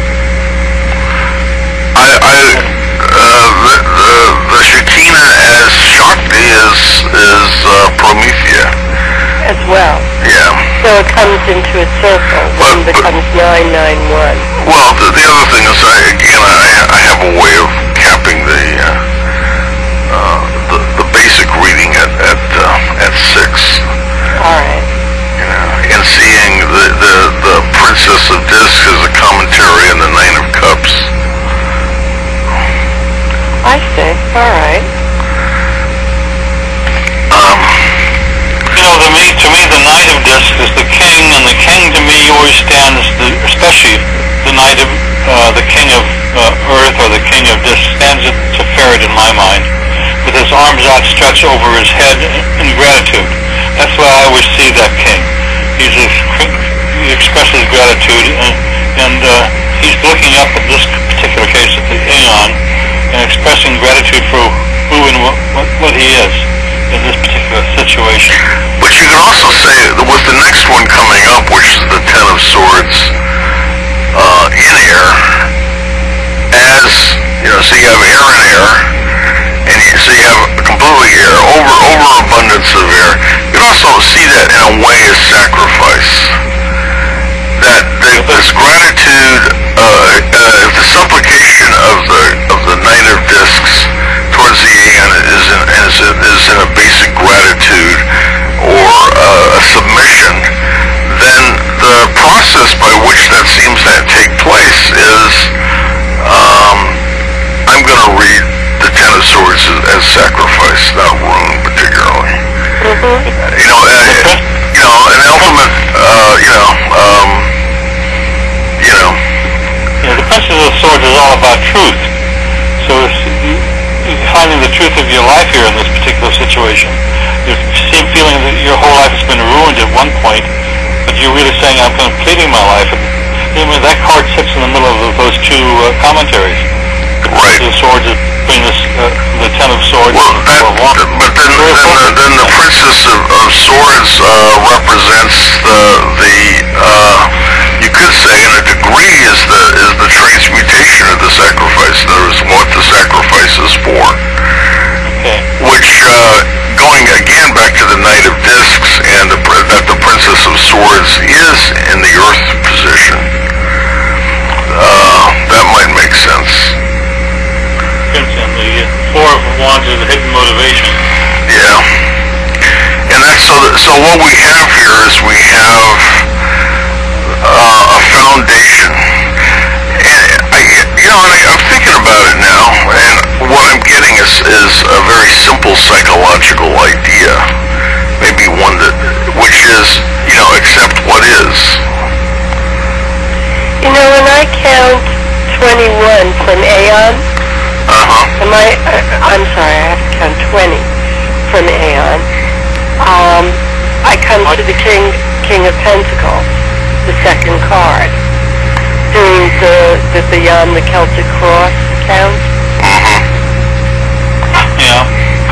The Shekinah as Shakti is Promethea. As well. Yeah. So it comes into a circle. One becomes 991. Well, the other thing is, I have a way of capping the basic reading at 6. All right. And seeing the Princess of Discs as a commentary on the Nine of Cups. I see. All right. To me, the Knight of Discs is the king, and the king to me always stands, especially the Knight of, the king of Earth, or the king of Discs, stands as a ferret in my mind, with his arms outstretched over his head in gratitude. That's why I always see that king. He expresses gratitude, and he's looking up at this particular case at the Aeon, and expressing gratitude for who and what he is in this particular situation. But you can also say, with the next one coming up, which is the Ten of Swords in air, as So you have air and air, and so you have completely air, overabundance of air. You can also see that in a way as sacrifice. That this gratitude, the supplication of the Knight of Discs towards the Aeon is in a basic gratitude or a submission. Then the process by which that seems to take place is, I'm going to read the Ten of Swords as sacrifice, not rune particularly. An ultimate, the Princess of Swords is all about truth. So it's finding the truth of your life here in this particular situation. You're feeling that your whole life has been ruined at one point, but you're really saying, I'm completing my life. That card sits in the middle of those two commentaries. Right. The swords between the Ten of Swords. Well, but then the Princess of Swords represents you could say, in a degree, is the transmutation of the sacrifice. In other words, what the sacrifice is for. Okay. Which, going again back to the Knight of Discs and that the Princess of Swords is in the Earth position, that might make sense. The Four of Wands is the hidden motivation. Yeah. And that's so what we have here is we have a foundation. And I'm thinking about it now, and what I'm getting is a very simple psychological idea. Maybe one which is, accept what is. When I count 21 from Aeon, I'm sorry, I have to count 20 from Aeon. I come to the King of Pentacles, the second card. Doing the Beyond the Celtic Cross count. Yeah.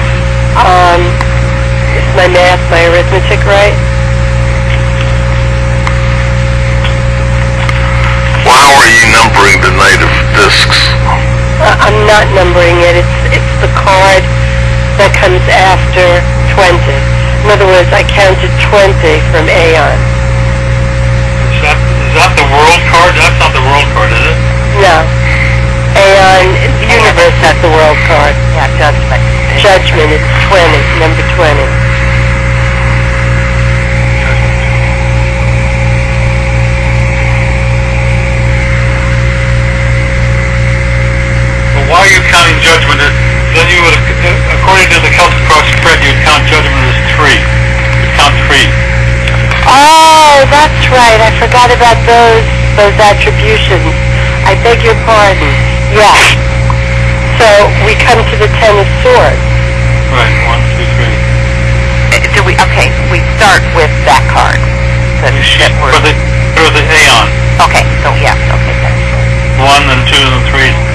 Is my math, my arithmetic right? Well, how are you numbering the Knight of Discs? I'm not numbering it. It's the card that comes after 20. In other words, I counted 20 from Aeon. Is that the World card? That's not the World card, is it? No. Aeon, the universe has the World card. Yeah, Judgment. Judgment, it's 20, number 20. Why are you counting Judgment? Then you would, according to the Celtic Cross spread, you'd count Judgment as 3. You'd count 3. Oh, that's right. I forgot about those attributions. I beg your pardon. Yeah. So we come to the Ten of Swords. Right. 1, 2, 3. We start with that card. For the Aeon. Okay, so yeah, okay, then. 1 and 2 and 3.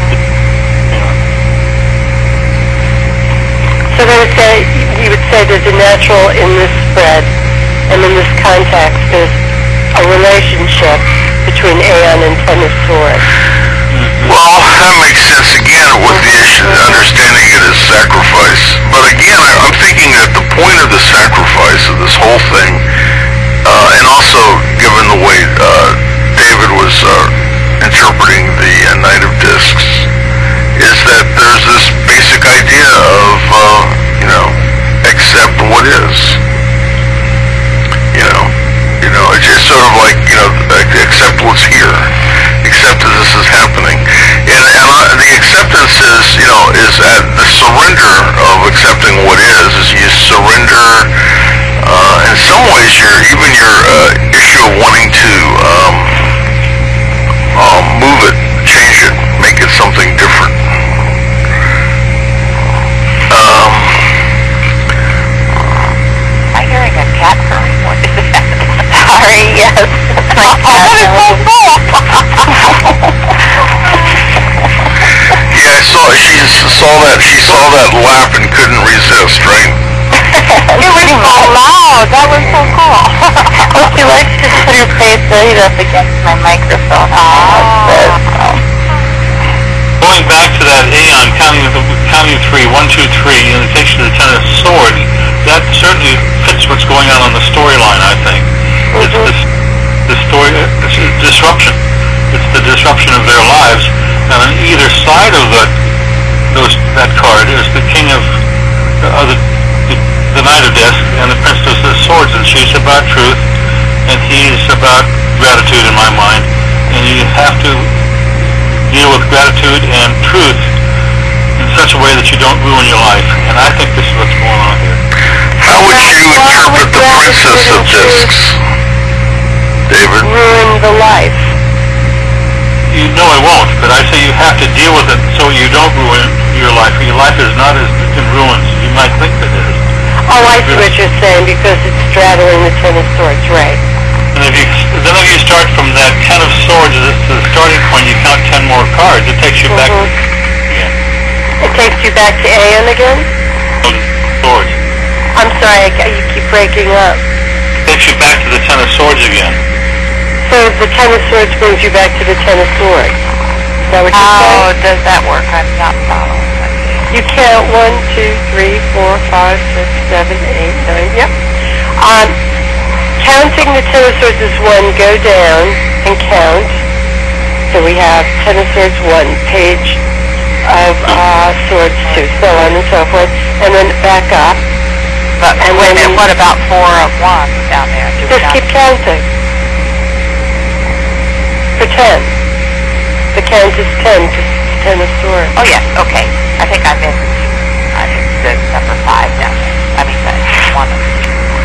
So you would say there's a natural in this spread, and in this context, there's a relationship between Aeon and Ten of Swords. Well, that makes sense again with the issue, understanding it as sacrifice. But again, I'm thinking that the point of the sacrifice of this whole thing, and also given the way David was interpreting the Knight of Discs, is that there's this basic idea of, accept what is. It's just sort of like, accept what's here. Accept that this is happening. And the acceptance is at the surrender of accepting what is you surrender, in some ways, your issue of wanting to move it, change it, make it something different. I'm hearing a cat purring. What is that? Sorry, yes. My cat. Yeah, she saw that lap and couldn't resist, right? It was so loud. That was so cool. Well, she likes to put her face right up against my microphone. Going back to that me on counting three, 1, 2, 3, and it takes you to the Ten of Swords. That certainly fits what's going on the storyline, I think. It's the story, it's a disruption. It's the disruption of their lives, and on either side of that card is the King of the Knight of Discs and the Princess of Swords, and she's about truth, and he's about gratitude in my mind. And you have to deal with gratitude and truth in such a way that you don't ruin your life. And I think this is what's going on here. How would you interpret the Princess of Discs, David? Ruin the life. You know it won't, but I say you have to deal with it so you don't ruin your life. Your life is not as in ruins as you might think it is. Oh, I see what you're saying, because it's straddling the Ten of Swords, right? And if you start from that Ten of Swords as the starting point, you count 10 more cards. It takes you back again. It takes you back to Aeon again? Swords. I'm sorry, you keep breaking up. It takes you back to the Ten of Swords again. So the Ten of Swords brings you back to the Ten of Swords. Is that what you're saying? How does that work? I'm not following. You count 1, 2, 3, 4, 5, 6, 7, 8, 9. Yep. Counting the Ten of Swords is 1. Go down and count. So we have Ten of Swords 1, Page of Swords 2, so on and so forth, and then back up. But And wait a then- minute, what about 4 of Wands down there? Do we Just not- keep counting. For 10. The count is 10, because it's 10 of Swords. Oh yes, okay. I think I missed the number 5 down there. I mean, that's 1 of them.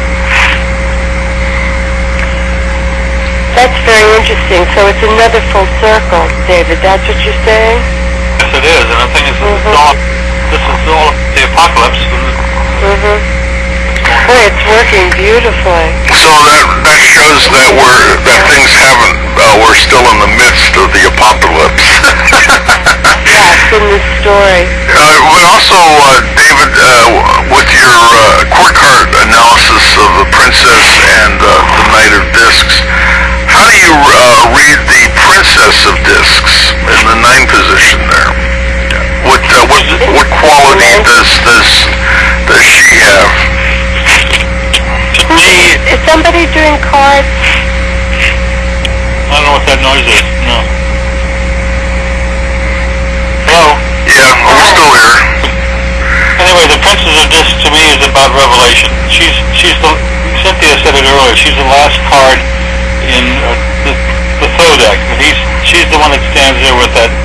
That's very interesting. So it's another full circle, David. That's what you're saying? Yes, it is. And the thing is, this is all the apocalypse. Mm-hmm. Boy, it's working beautifully. So that shows that things haven't. We're still in the midst of the apocalypse. Yes, in this story. But also, David, with your court card analysis of the Princess and the Knight of Discs, how do you read the Princess of Discs in the 9 position there? What quality does she have? Is somebody doing cards? I don't know what that noise is. No. Hello? Yeah, we're still here. Anyway, the Princess of Discs to me is about revelation. She's Cynthia said it earlier, she's the last card in the Thodeck. She's the one that stands there with that...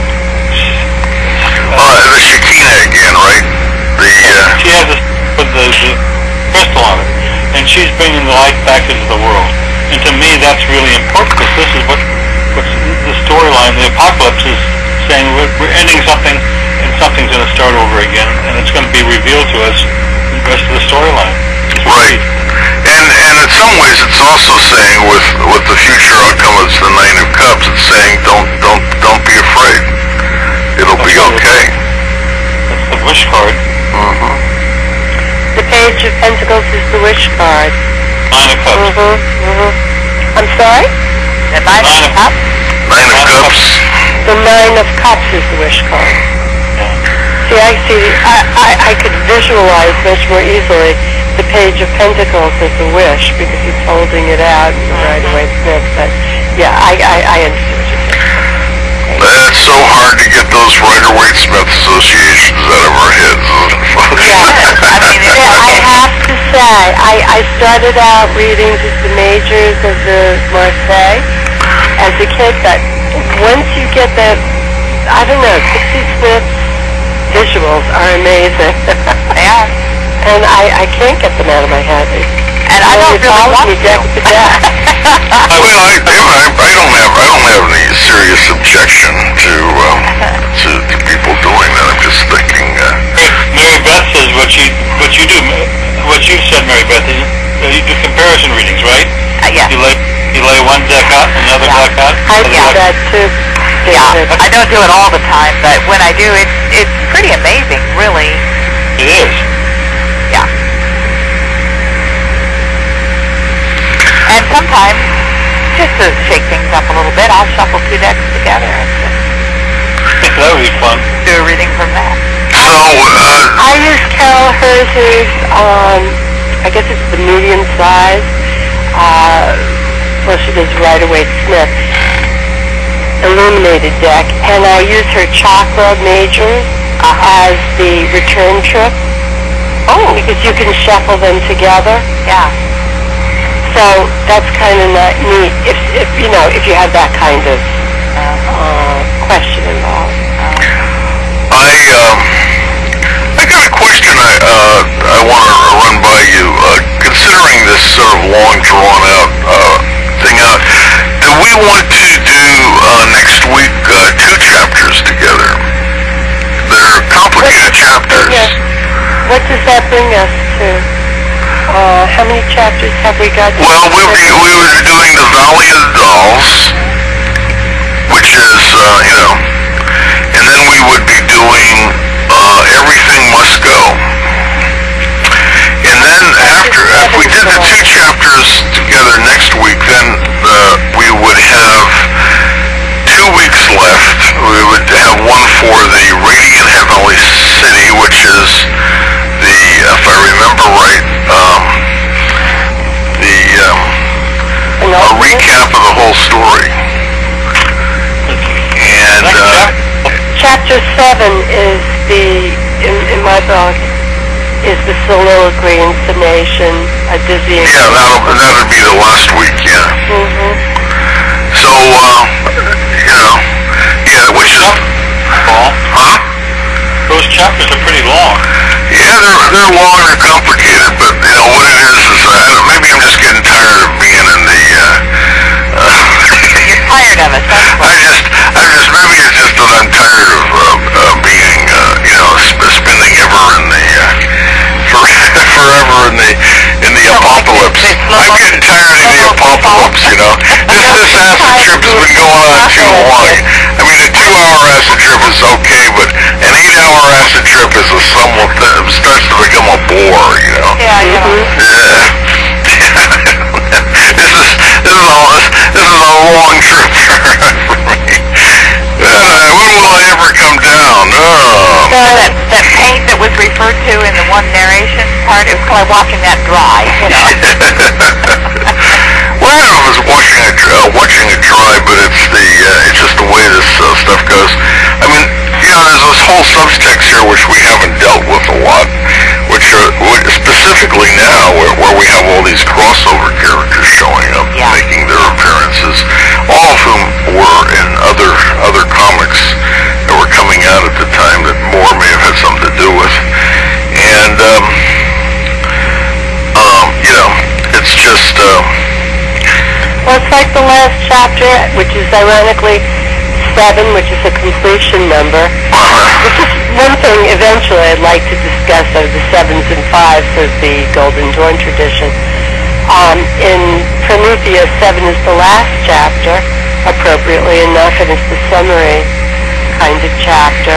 The Shekinah again, right? She has the crystal on it, and she's bringing the light back into the world. And to me, that's really important, because this is what's the storyline. The apocalypse is saying we're ending something, and something's going to start over again, and it's going to be revealed to us in the rest of the storyline. Right. And in some ways, it's also saying with the future outcome of the Nine of Cups, it's saying don't be afraid. It'll be okay. That's the wish card. Mm-hmm. The Page of Pentacles is the wish card. 9 of Cups. I'm sorry? The 9 of Cups? 9 of Cups. The 9 of Cups is the wish card. See, I could visualize much more easily the Page of Pentacles as a wish, because he's holding it out in the Rider-Waite Smith. But yeah, I understand what you're saying. It's so hard to get those Rider-Waite Smith associations out of our heads. Yeah, I mean, I have to say, I started out reading just the majors of the Marseille as a kid, but once you get that, I don't know, 60 Smith's visuals are amazing. they are. And I can't get them out of my head. And I don't really want to. Well, I don't have any serious objection to people doing that. I'm just thinking. Mary Beth says what you do, what you said, Mary Beth. You do comparison readings, right? Yeah. You lay one deck out, another deck out. I do that too. Yeah, I don't do it all the time, but when I do, it's pretty amazing, really. It is. Yeah. And sometimes, just to shake things up a little bit, I'll shuffle 2 decks together and That would be fun. do a reading from that. this is, I guess it's the medium size. Well, she does Rider-Waite Smith illuminated deck, and I'll use her Chakra Majors as the return trip. Oh, because you can shuffle them together. Yeah. So that's kind of neat. If you know, if you have that kind of question involved. I got a question I want to run by you. Considering this sort of long drawn out thing out, do we want to do next week 2 chapters together? They're complicated chapters. Yes. What does that bring us to? How many chapters have we got? Well, we would be doing the Valley of the Dolls, which is, and then we would be doing Everything Must Go. And then if we did the 2 chapters together next week, then we would have 2 weeks left. We would have one for the Radiant Heavenly City, which is the, if I remember right, a recap of the whole story. And Chapter 7 is in my book, is the soliloquy and summation, a dizzying. Yeah, that'll be the last week, yeah. Mm-hmm. So, which is... Huh? Those chapters are pretty long. Yeah, they're long and complicated, but, what it is maybe I'm just getting tired of being in the... You're tired of it, that's what. Maybe it's just that I'm tired of being, spending forever in the apocalypse. I'm getting tired of the apocalypse, This acid trip has been going on too long. I mean, a 2-hour acid trip is okay, but an 8-hour acid trip is starts to become a bore, Yeah, This is a long trip for me. When will I ever come down? That paint that was referred to in the one narration part, it was like watching that dry, Well, I was watching it dry, but it's just the way this stuff goes. I mean, there's this whole subtext here which we haven't dealt with a lot, which specifically now where we have all these crossover characters showing up, making their appearances, all of whom were in other comics that were coming out at the time that Moore may have had something to do with. And, it's just... Well, it's like the last chapter, which is ironically 7, which is a completion number. This is one thing eventually I'd like to discuss of the 7s and 5s of the Golden Dawn tradition. In Prometheus, 7 is the last chapter, appropriately enough, and it's the summary kind of chapter.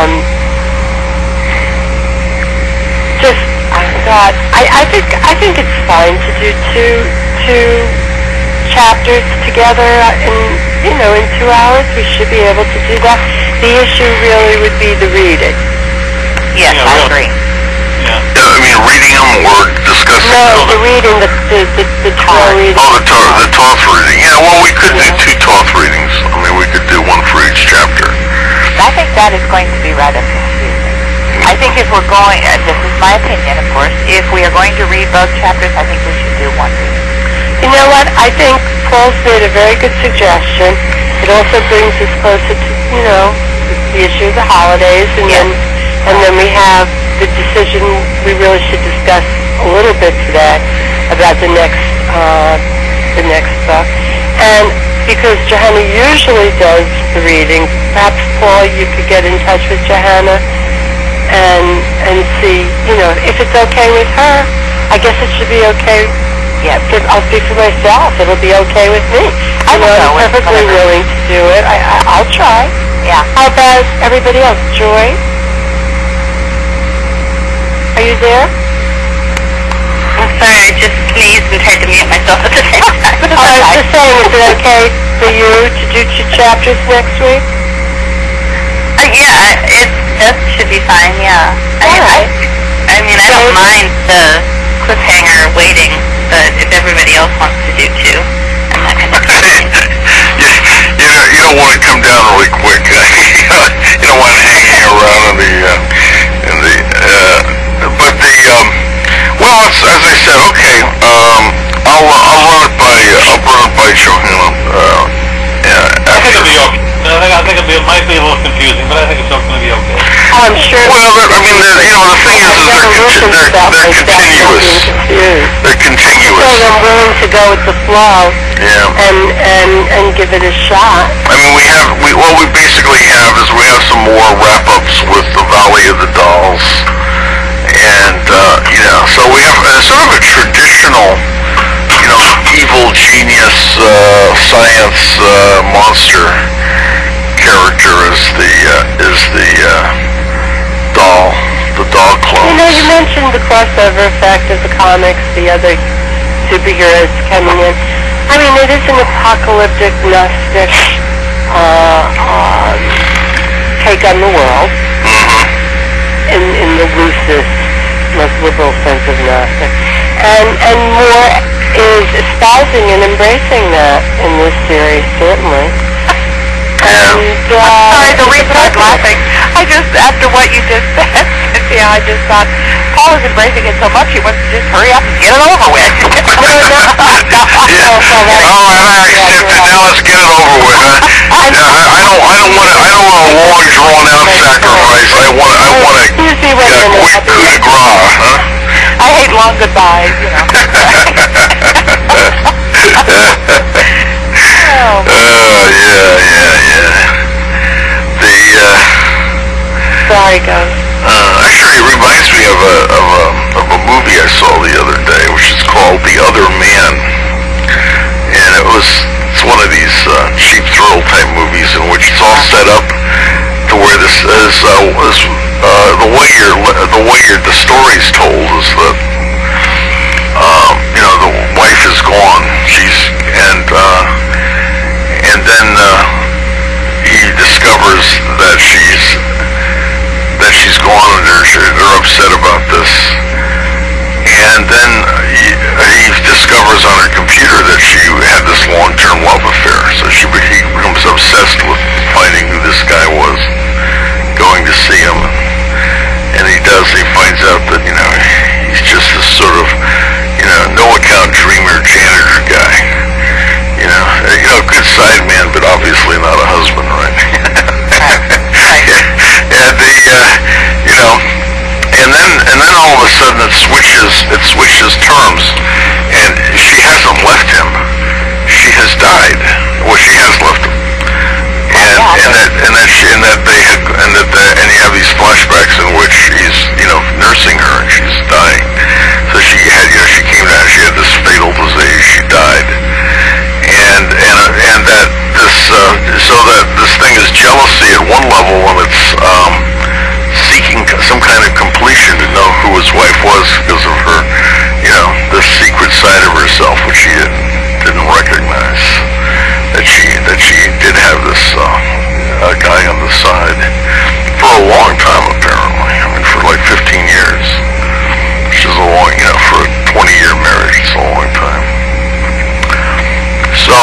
I think it's fine to do two chapters together in 2 hours. We should be able to do that. The issue really would be the reading. Yes, I agree. Yeah. I mean, reading them or discussing them? No, the reading, the Torah reading. Oh, the Toth reading. Yeah, well, we could do 2 Toth readings. I mean, we could do one for each chapter. I think that is going to be rather confusing. I think if we're going, this is my opinion, of course, if we are going to read both chapters, I think we should do one reading. You know what? I think Paul's made a very good suggestion. It also brings us closer to, the issue of the holidays, and then we have the decision we really should discuss a little bit today about the next book. And because Johanna usually does the reading, perhaps Paul, you could get in touch with Johanna and see, if it's okay with her. I guess it should be okay. Yeah, I'll speak for myself. It'll be okay with me. I'm perfectly willing to do it. I'll try. Yeah. How about everybody else? Joy? Are you there? I'm sorry, I just sneezed and tried to mute myself at the same time. I was just saying, is it okay for you to do 2 chapters next week? Yeah, that should be fine, yeah. All right. I I mean, I don't mind the cliffhanger waiting, but if everybody else wants to do two, I'm not going to do it. You don't want to come down really quick. You don't want it hanging around well, as I said, okay, I'll run it by Johanna. I think it'll be okay. I think it might be a little confusing, but I think it's going to be okay. Oh, I'm sure. Well, I mean, the thing is they're continuous. They're continuous. So I'm willing to go with the flow. Yeah. And give it a shot. I mean, what we basically have is we have some more wrap-ups with the Valley of the Dolls, and so we have sort of a traditional, evil genius science monster character is the doll clones. You mentioned the crossover effect of the comics, the other superheroes coming in. I mean, it is an apocalyptic, Gnostic take on the world, in the loosest, most liberal sense of Gnostic. And more is espousing and embracing that in this series, certainly. And, sorry, the reason I'm laughing, after what you just said, I just thought, Paul is embracing it so much, he wants to just hurry up and get it over with. I accept it. Now let's get it over with. I don't want a long, drawn-out sacrifice. I want a quick coup de grace, huh? I hate long goodbyes, Sorry, guys. Actually, it reminds me of a movie I saw the other day, which is called The Other Man, and it's one of these cheap thrill type movies in which it's all set up to where this is the story's told is that the wife is gone. And then he discovers that she's gone, and they're upset about this. And then he discovers on her computer that she had this long-term love affair. So he becomes obsessed with finding who this guy was, going to see him. And he finds out that, he's just this sort of, no-account dreamer janitor guy. Good side man, but obviously not a husband, right? And then all of a sudden it switches terms, and she hasn't left him. She has died. Well, she has left him. And you have these flashbacks in which he's, nursing her and she's dying. So she came down, she had this fatal disease, she died. And that this thing is jealousy at one level, and it's seeking some kind of completion to know who his wife was because of her, this secret side of herself which she didn't recognize. That she did have this guy on the side for a long time, apparently. I mean, for like 15 years, which is a long, for a 20-year marriage, it's a long time. So,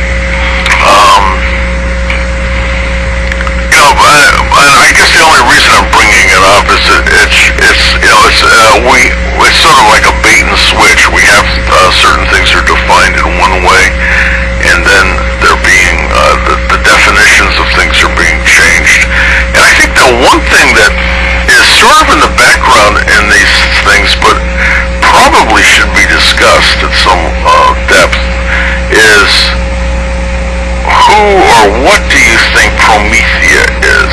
I guess the only reason I'm bringing it up is it's sort of like a bait and switch. We have certain things are defined in one way, and then they're being the definitions of things are being changed. And I think the one thing that is sort of in the background in these things, but probably should be discussed at some depth, is who or what do you think Promethea is?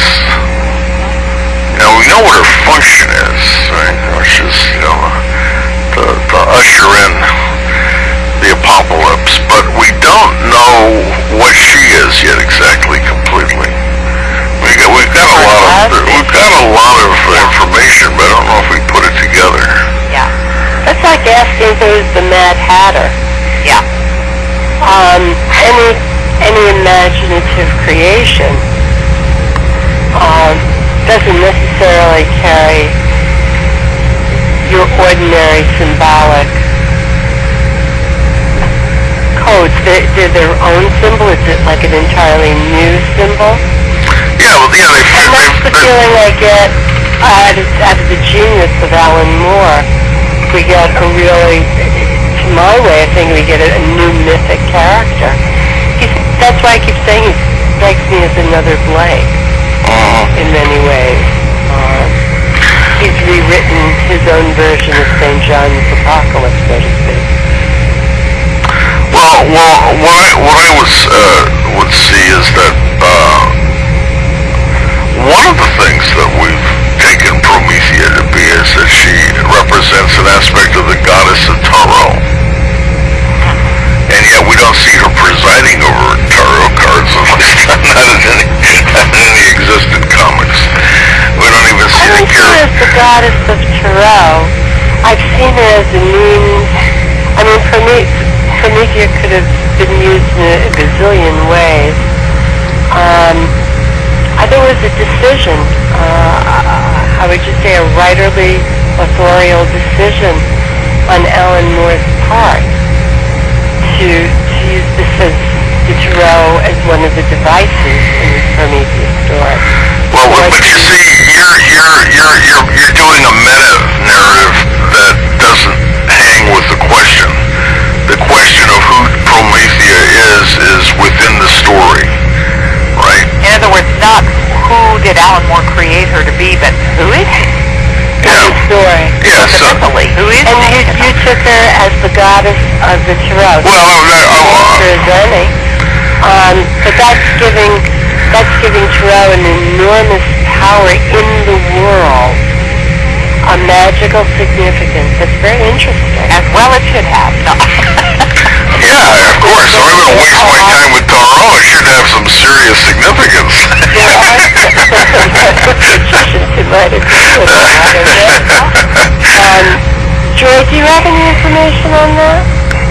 We know what her function is, right? Which is, to usher in the apocalypse, but we don't know what she is yet exactly completely. We've got a lot of information, but I don't know if we put it together. Yeah. That's like asking who's the Mad Hatter. Yeah. Any imaginative creation doesn't necessarily carry your ordinary symbolic codes. They're their own symbol? Is it like an entirely new symbol? Yeah, well, yeah, And that's the feeling I get out of the genius of Alan Moore. We get a really, to my way of thinking, we get a new mythic character. That's why I keep saying he strikes me as another Blake in many ways. He's rewritten his own version of St. John's Apocalypse, so to speak. Well, what I would see is that one of the things that we've taken Promethea to be is that she represents an aspect of the goddess of Tarot. And yet we don't see her presiding over tarot cards, at least not in any existent comics. We don't even see the character. I don't see her as the goddess of Tarot. I've seen her as a means. I mean, Promethea could have been used in a gazillion ways. There was a decision, how would you say, a writerly, authorial decision on Alan Moore's part to use this as the Tarot as one of the devices in his Promethea story. Well, but you see, you're doing a meta narrative that doesn't hang with the question. The question of who Promethea is within the story, right? In other words, not who did Alan Moore create her to be, but who is she? Yeah. The story. Yeah. So, Fundamentally, who is And she? you took her as the goddess of the Tarot. well, Representing. But that's giving Tarot an enormous power in the world, a magical significance. That's very interesting. As well it should have. No. yeah, of course. So I'm going to waste my time with Tarot. It should have some serious significance. Joy, do you have any information on that?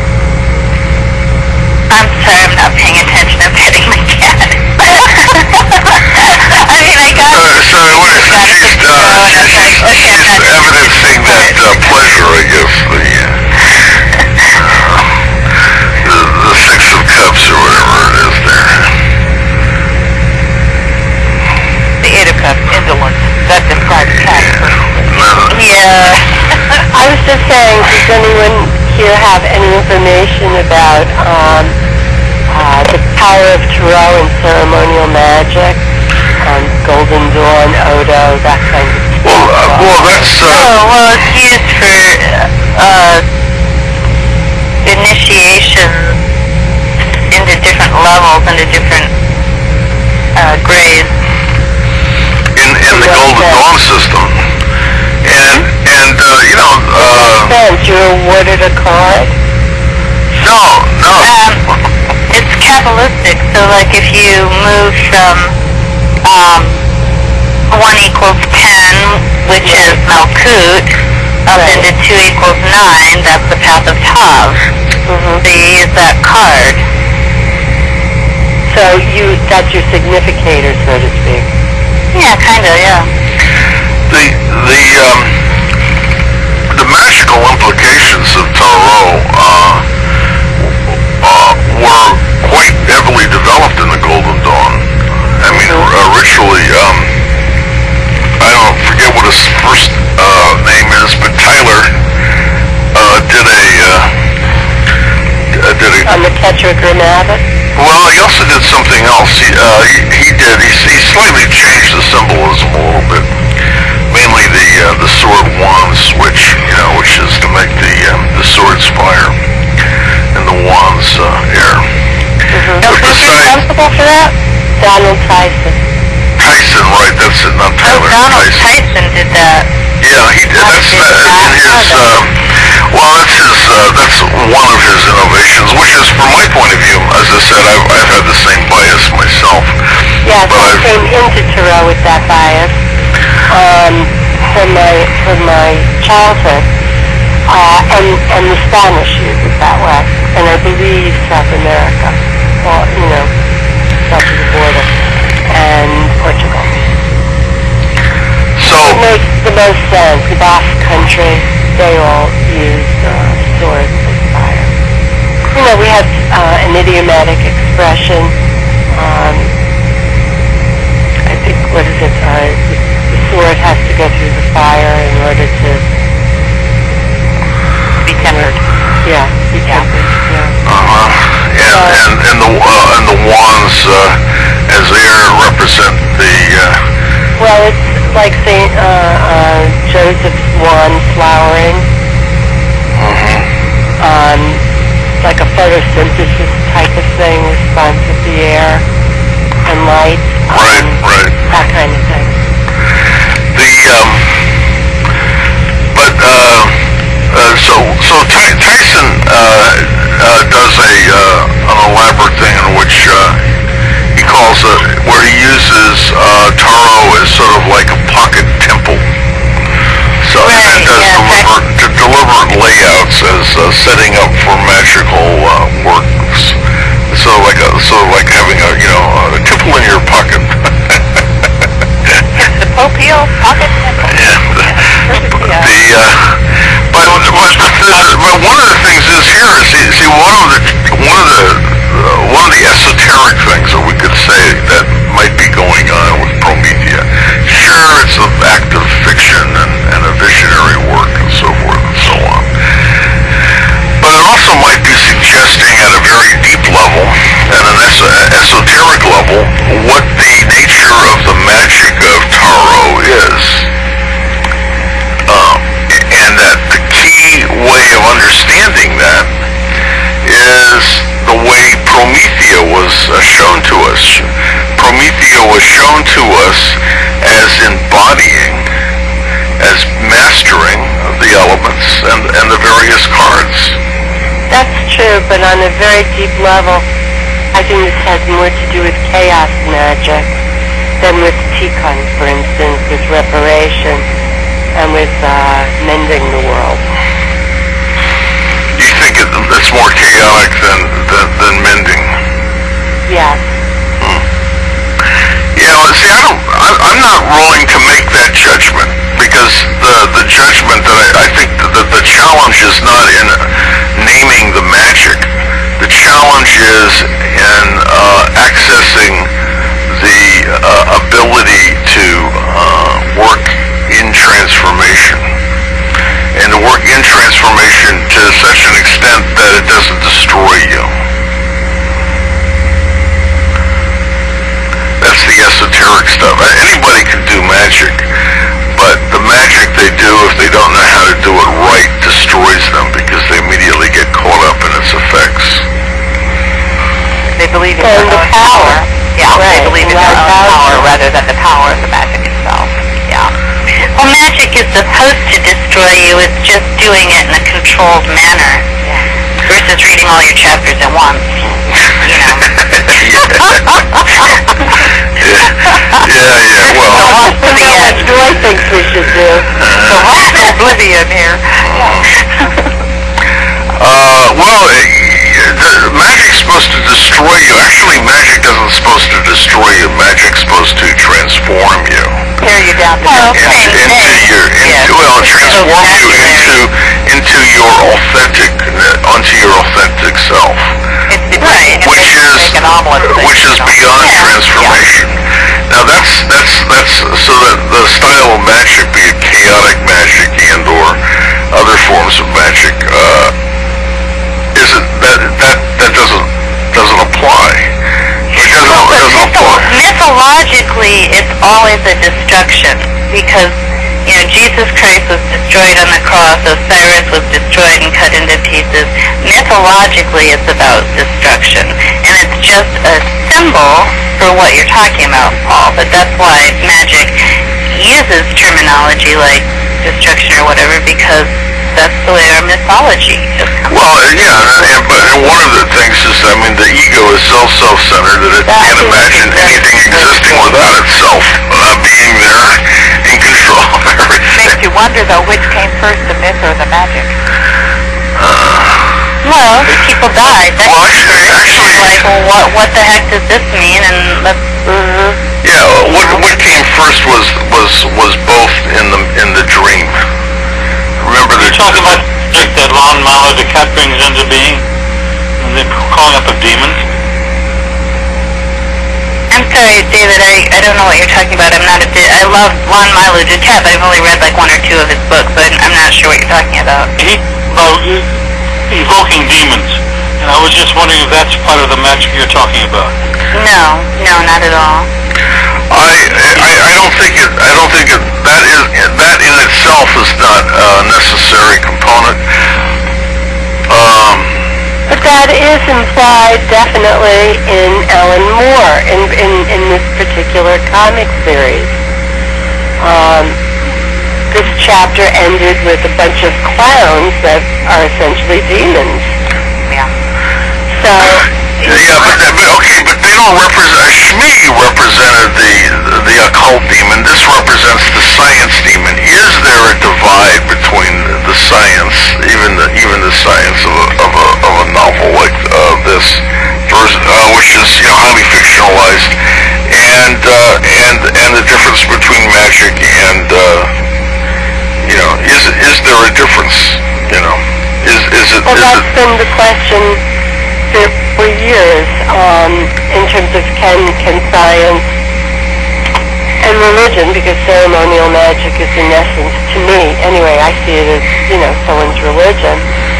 I'm sorry, I'm not paying attention. I'm petting my cat. I mean, I got So what is it? She's evidencing that pleasure, I guess. The Six of Cups or whatever it is there. The Eight of Cups, indolence. That describes cat. yeah. I was just saying, does anyone here have any information about the power of Tarot in ceremonial magic? Golden Dawn, Odo, that kind of stuff. Well, that's... Well, it's used for initiation into different levels, into different grades. in the Golden Dawn system. And you know... You're awarded a card? No. It's Kabbalistic, so like if you move from 1 equals 10, which is Malkut, up into 2 equals 9, that's the path of Tav. So you use that card. So that's your significator, so to speak. Yeah, kind of, yeah. The magical implications of Tarot were quite heavily developed in the Golden Dawn. I mean, originally, I don't forget what his first name is, but Tyler did a On the Tetragrammatic? well, he also did something else. He slightly changed the symbolism a little bit. Mainly the sword wand switch, which is to make the swords fire and the wands air. Who's responsible for that? Donald Tyson. Tyson, right? That's it, not Tyler. Donald Tyson did that. Yeah, he did. That's one of his innovations, which is, from my point of view, as I said, I've had the same bias myself. Yes, I came into Tarot with that bias from my childhood, and the Spanish use it that way, and I believe South America, or south of the border, and Portugal. So it makes the most sense. The Basque Country. they all use swords and fire. You know, we have an idiomatic expression. I think, what is it? The sword has to go through the fire in order to Be tempered. yeah, be tempered. Yeah. And the wands as air represent the. Well, it's like Saint Joseph's wand flowering. Like a photosynthesis type of thing, response with the air and light. Right. That kind of thing. So Tyson does an elaborate thing in which he calls where he uses Taro as sort of like a pocket temple. So Right, it does yeah, deliberate layouts as setting up for magical works. So like having a temple in your pocket. The Popeil pocket temple. But one of the things is here is see one of the esoteric things that we could say that might be going on with Promethea. Sure, it's an act of fiction and a visionary work and so forth and so on. But it also might be suggesting at a very deep level and an esoteric level what the nature of the magic of Taro is. And that the key way of understanding that is the way Promethea was shown to us. Promethea was shown to us as embodying, as mastering the elements and the various cards. That's true, but on a very deep level, I think this has more to do with chaos magic than with Tikkun, for instance, with reparation and with mending the world. You think it's more chaotic than mending? Yes. See, I'm not willing to make that judgment because the judgment that I think that the challenge is not in naming the magic. The challenge is in accessing the ability to work in transformation, and to work in transformation to such an extent that it doesn't destroy you. That's the esoteric stuff. Anybody can do magic, but the magic they do, if they don't know how to do it right, destroys them because they immediately get caught up in its effects. They believe in And their the own power. Yeah, Right, they believe in and their own that power power. rather than the power of the magic itself. Yeah. Well, magic is supposed to destroy you. It's just doing it in a controlled manner versus reading all your chapters at once. You know. Yeah. Well, That's what Joy thinks we should do. So what's oblivion here? Magic's supposed to destroy you. Actually, magic isn't supposed to destroy you. Magic's supposed to transform you. Tear you down to Well, the same thing. Transform you into your authentic self, It's Right. which is make an omelet thing, which is you know? beyond Yeah. transformation. Now that's so that the style of magic, be it chaotic magic and or other forms of magic, isn't that doesn't apply. It doesn't apply. Mythologically, it's always a destruction because, Jesus Christ was destroyed on the cross, Osiris was destroyed and cut into pieces. Mythologically, it's about destruction, and it's just a symbol for what you're talking about, Paul, but that's why magic uses terminology like destruction or whatever, because that's the way our mythology has come. Well, but one of the things is, the ego is so self-centered that it can't imagine anything existing without itself being there in control of everything. Makes you wonder, though, which came first, the myth or the magic? Well, people died. That's Well, actually, like, well, what the heck does this mean? And let's. what came first was both in the dream. Remember You're the knowledge the cat brings into being, and they're calling up a demon. I'm sorry, David, I don't know what you're talking about. I love Lon Milo Duquette, but I've only read like 1 or 2 of his books, so I'm not sure what you're talking about. Evoking demons. And I was just wondering if that's part of the magic you're talking about. No, not at all. I don't think that in itself is not a necessary component. But that is implied definitely in Alan Moore in this particular comic series. This chapter ended with a bunch of clowns that are essentially demons. Yeah. So. Yeah, but they don't represent. Shmi represented the occult demon. This represents the science demon. Is there a divide between the science, even the science of a novel like this, which is highly fictionalized, and the difference between magic and is there a difference? Is it? Well, that's been the question for years, in terms of can science and religion, because ceremonial magic is in essence, to me anyway, I see it as someone's religion.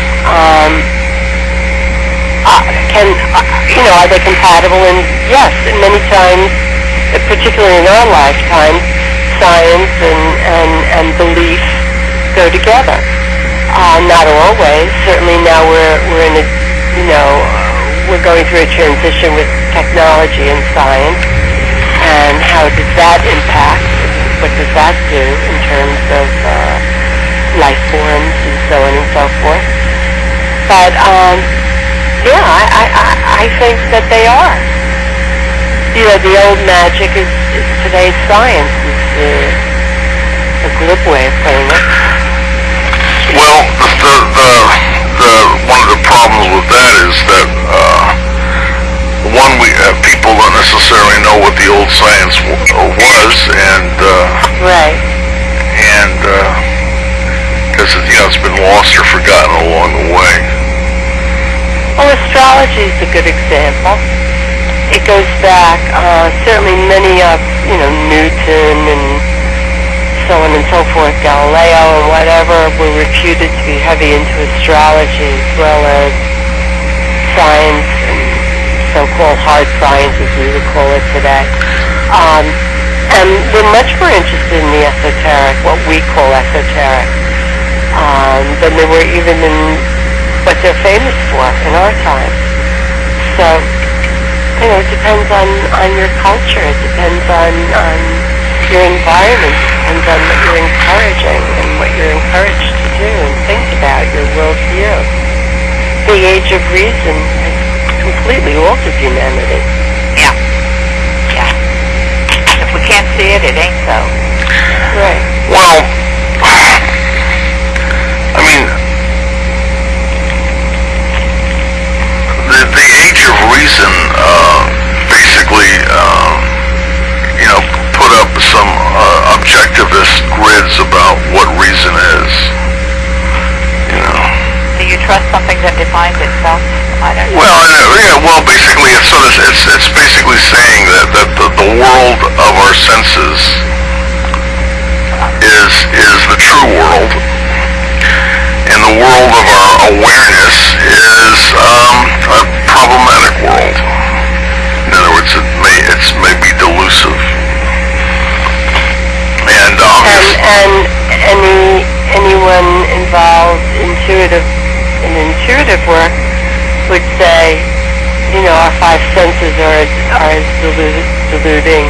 Are they compatible? And yes, many times, particularly in our lifetime, science and belief go together. Not always. Certainly now we're in a we're going through a transition with technology and science, and how does that impact? What does that do in terms of life forms and so on and so forth? But I think that they are. The old magic is today's science. Is a glib way of putting it. Well, one of the problems with that is that people don't necessarily know what the old science was, and right, and because it's been lost or forgotten along the way. Well, astrology is a good example. It goes back certainly many of Newton and so on and so forth, Galileo and whatever, were reputed to be heavy into astrology, as well as science and so-called hard science, as we would call it today. And we're much more interested in the esoteric, what we call esoteric, than they were even in what they're famous for in our time. So, it depends on your culture. It depends on your environment. It depends on what you're encouraging and what you're encouraged to do and think about, your worldview. The age of reason has completely altered humanity. Yeah. If we can't see it, it ain't so. Right. Well, I mean, the age of reason basically, put up some objectivist grids about what reason is. Do you trust something that defines itself? I don't know. Well, basically, it's basically saying that the world of our senses is the true world, and the world of our awareness is a problematic world. In other words, it's maybe delusive, and anyone involved in intuitive work would say, our 5 senses are deluding,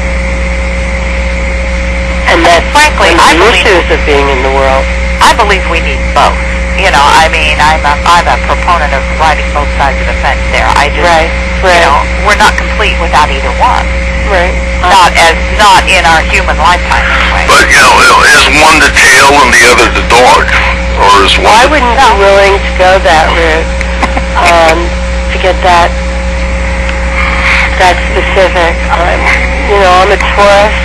and that's frankly, one of the issues of being in the world. I believe we need both. I'm a proponent of riding both sides of the fence there. I just, right. We're not complete without either one. Right. Not in our human lifetime anyway. But is one the tail and the other the dog, or is one? I wouldn't be willing to go that route. To get that specific. I'm a Taurus,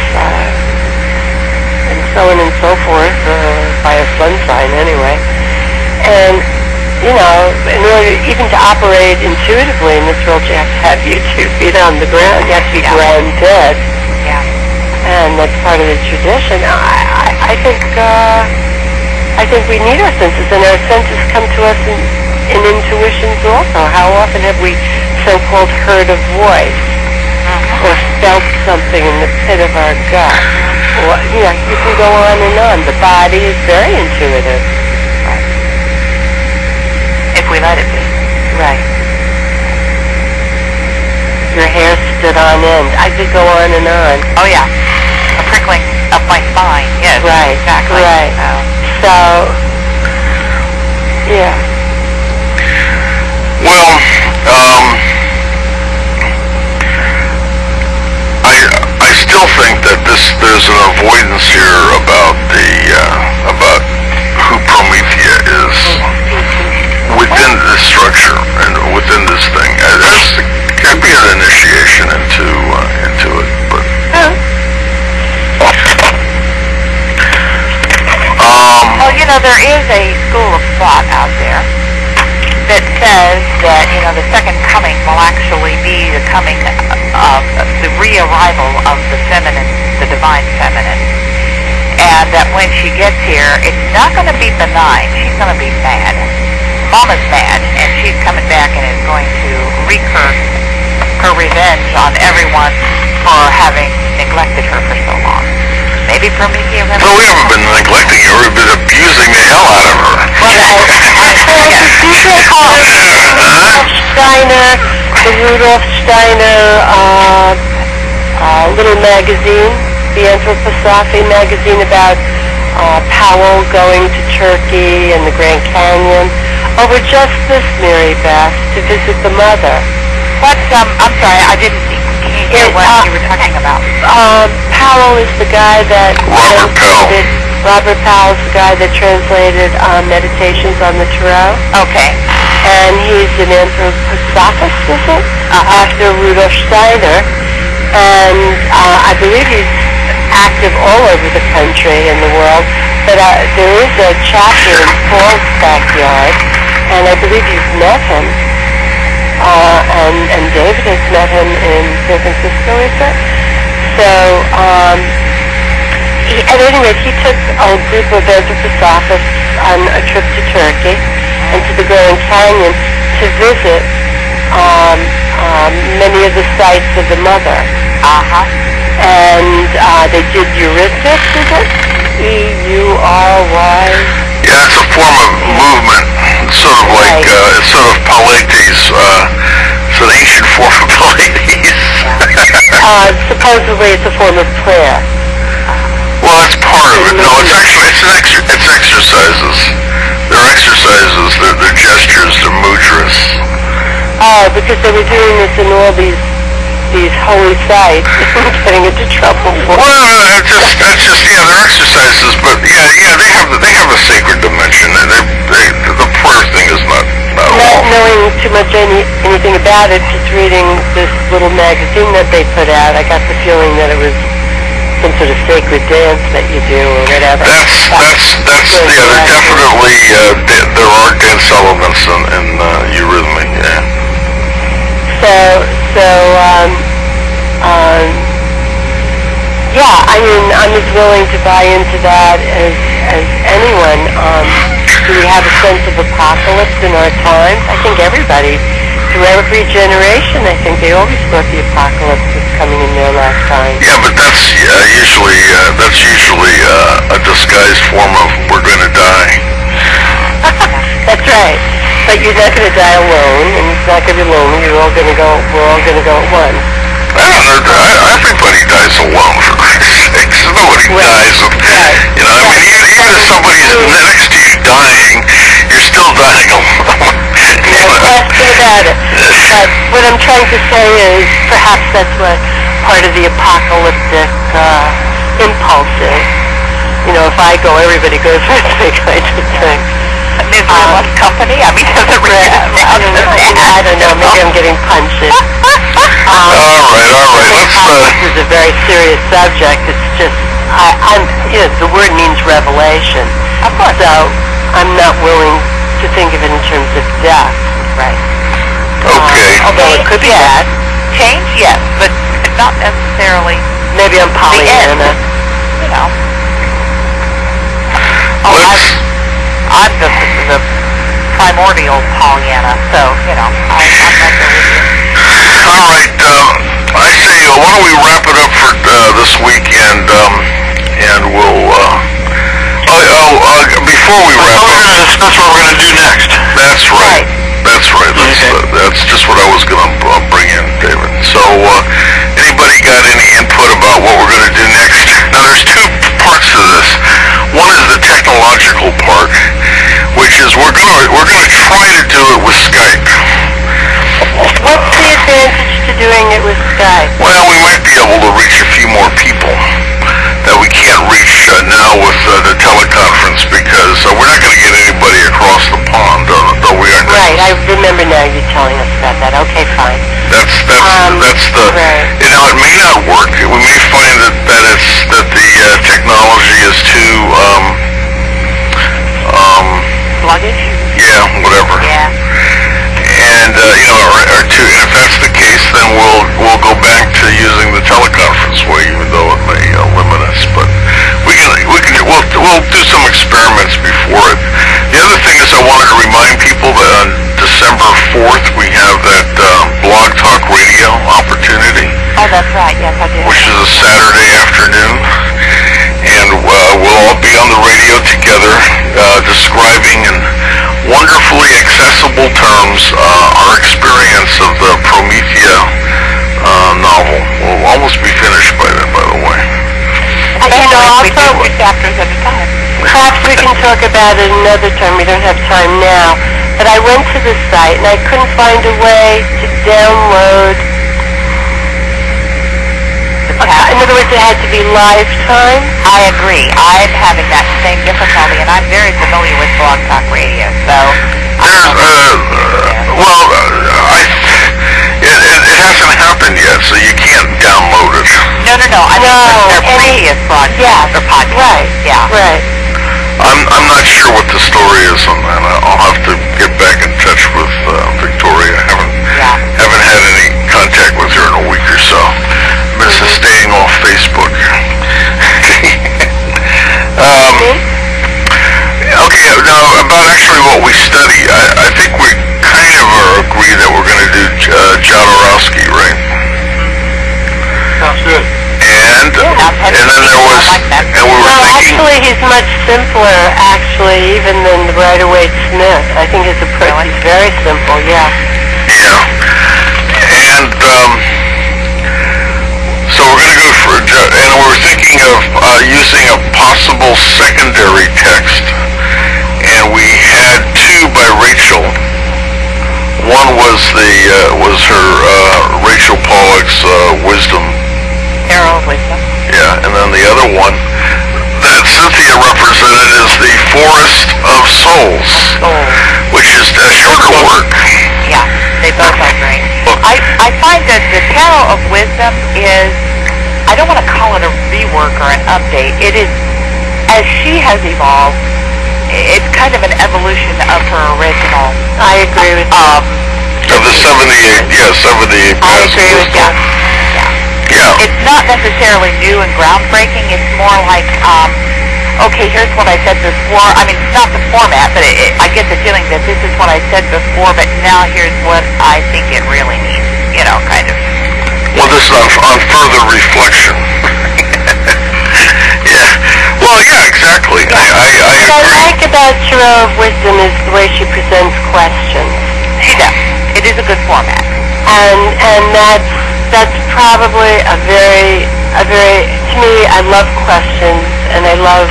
and so on and so forth, by a sun sign anyway. And you know, in order even to operate intuitively in this world, you have to have your 2 feet on the ground. You have to be grounded. Yeah. And that's part of the tradition. I think we need our senses, and our senses come to us in intuitions also. How often have we so-called heard a voice or felt something in the pit of our gut? Or, you know, you can go on and on. The body is very intuitive. Right. If we let it be. Right. Your hair stood on end. I could go on and on. Oh, yeah. A prickling up my spine. Yes. Right. Exactly. Right. So, yeah. Well, I still think that there's an avoidance here about about who Promethea is within this structure and within this thing. There could be an initiation into it, but. Well, you know, there is a school of thought out there that says that, you know, the second coming will actually be the coming of the re-arrival of the feminine, the divine feminine. And that when she gets here, it's not going to be benign. She's going to be mad. Mama's mad, and she's coming back and is going to wreak her revenge on everyone for having neglected her for so long. Maybe Promethea will. No, we haven't been neglecting her. We've been abusing the hell out of her. The Rudolf Steiner little magazine, the Anthroposophy magazine about Powell going to Turkey and the Grand Canyon over just this, Mary Beth, to visit the mother. What's, I'm sorry, I didn't hear what you were talking about. Powell is the guy that... Robert Powell's the guy that translated Meditations on the Tarot. Okay. And he's an anthroposophist, is it? After Rudolf Steiner. And I believe he's active all over the country and the world. But there is a chapter in Paul's backyard, and I believe you've met him. And David has met him in San Francisco, is it? So, at any rate, he took a group of anthroposophists on a trip to Turkey and to the Grand Canyon to visit many of the sites of the mother. And they did Eurythmics, is it? E-U-R-Y? Yeah, it's a form of movement. It's sort of like, it's sort of Pilates. It's an ancient form of Pilates. Supposedly it's a form of prayer. Well, that's part of it. No, it's actually, it's exercises. They're exercises, they're gestures, they're mudras. Oh, because they were doing this in all these holy sites, getting into trouble for it. Well, that's just, yeah, they're exercises, but yeah, they have a sacred dimension, and the prayer thing is not knowing too much anything about it, just reading this little magazine that they put out, I got the feeling that it was some sort of sacred dance that you do or whatever. That's yeah, there definitely, there are dance elements in eurythmy, yeah. Yeah, I mean, I'm as willing to buy into that as anyone. Do we have a sense of apocalypse in our times? I think everybody, through every generation, I think they always thought the apocalypse was coming in their lifetime. Yeah, but that's usually a disguised form of we're going to die. That's right. But you're not going to die alone, and it's not going to be lonely. We're all going to go at once. Everybody dies alone, for Christ's sakes. Nobody dies of, you know, I mean, even if somebody's next to you dying, you're still dying alone. No question about it. But what I'm trying to say is perhaps that's what part of the apocalyptic impulse is. You know, if I go, everybody goes with me kind of thing. Is there less company? I mean, does it really I don't know. Maybe I'm getting punched. All right. This is a very serious subject. It's just, the word means revelation. Of course. So I'm not willing to think of it in terms of death. Right. Okay. Although it could be bad. Change, yes, but not necessarily Maybe I'm the end. Pollyanna. You know. Oh, I'm the primordial Pollyanna, so, you know, I'm right there with you. All right. I say, why don't we wrap it up for this week, and we'll. Before we wrap up, We're going to discuss what we're going to do next. That's right. That's right. That's just what I was going to bring in, David. So, anybody got any input about what we're going to do next? Now, there's two parts to this. One is the technological part, which is we're going to try to do it with Skype. What's the advantage to doing it with Skype? Well, we might be able to reach a few more people that we can't reach now with the teleconference, because we're not going to get anybody across the pond, though we are. Right, I remember now you telling us about that. Okay, fine. That's the. Right. You know, it may not work. We may find that the technology is too Sluggish? yeah, whatever. Yeah. And you know, or if that's the case, then we'll go back to using the teleconference way, even though it may limit us. But we'll do some experiments before it. The other thing is, I wanted to remind people that on December 4th we have that Blog Talk Radio opportunity, Oh, that's right. Yes, I did. which is a Saturday afternoon, and we'll all be on the radio together, describing in wonderfully accessible terms our experience of the Promethea novel. We'll almost be finished by then, by the way. You know, We do also, 2 chapters at a time. perhaps we can talk about it another time. We don't have time now. But I went to the site and I couldn't find a way to download. In other words, it had to be lifetime. I agree. I'm having that same difficulty, and I'm very familiar with Blog Talk Radio, so... It hasn't happened yet, so you can't download it. No. I mean, their previous broadcasts or podcasts. Right. Yeah. Right. I'm not sure what the story is on that. I'll have to get back in touch with Victoria. I haven't had any contact with her in a week or so. I've been staying off Facebook. Okay, now about actually what we study, I think we kind of agree that we're going to do Jodorowsky, right? Sounds good. And then there was, and we were thinking. Actually, he's much simpler, even than the Rider-Waite-Smith. I think his approach is very simple. Yeah. Yeah. And so we're going to go for, and we're thinking of using a possible secondary text. And we had 2 by Rachel. One was her Rachel Pollack's Wisdom. Arrow of Wisdom. Yeah, and then the other one that Cynthia represented is the Forest of Souls, which is a shorter work. Yeah, they both are great. I find that the Tarot of Wisdom is, I don't want to call it a rework or an update. It is, as she has evolved, it's kind of an evolution of her original. I agree with you. Of the 78, yeah, 78 I agree with you. Yeah. It's not necessarily new and groundbreaking. It's more like, okay, here's what I said before. I mean, it's not the format, but I get the feeling that this is what I said before, but now here's what I think it really means. You know, kind of. Well, this is on further reflection. Yeah. Well, yeah, exactly. I agree. What I like about Tarot of Wisdom is the way she presents questions. She does. It is a good format. And that's probably a very, to me, I love questions, and I love,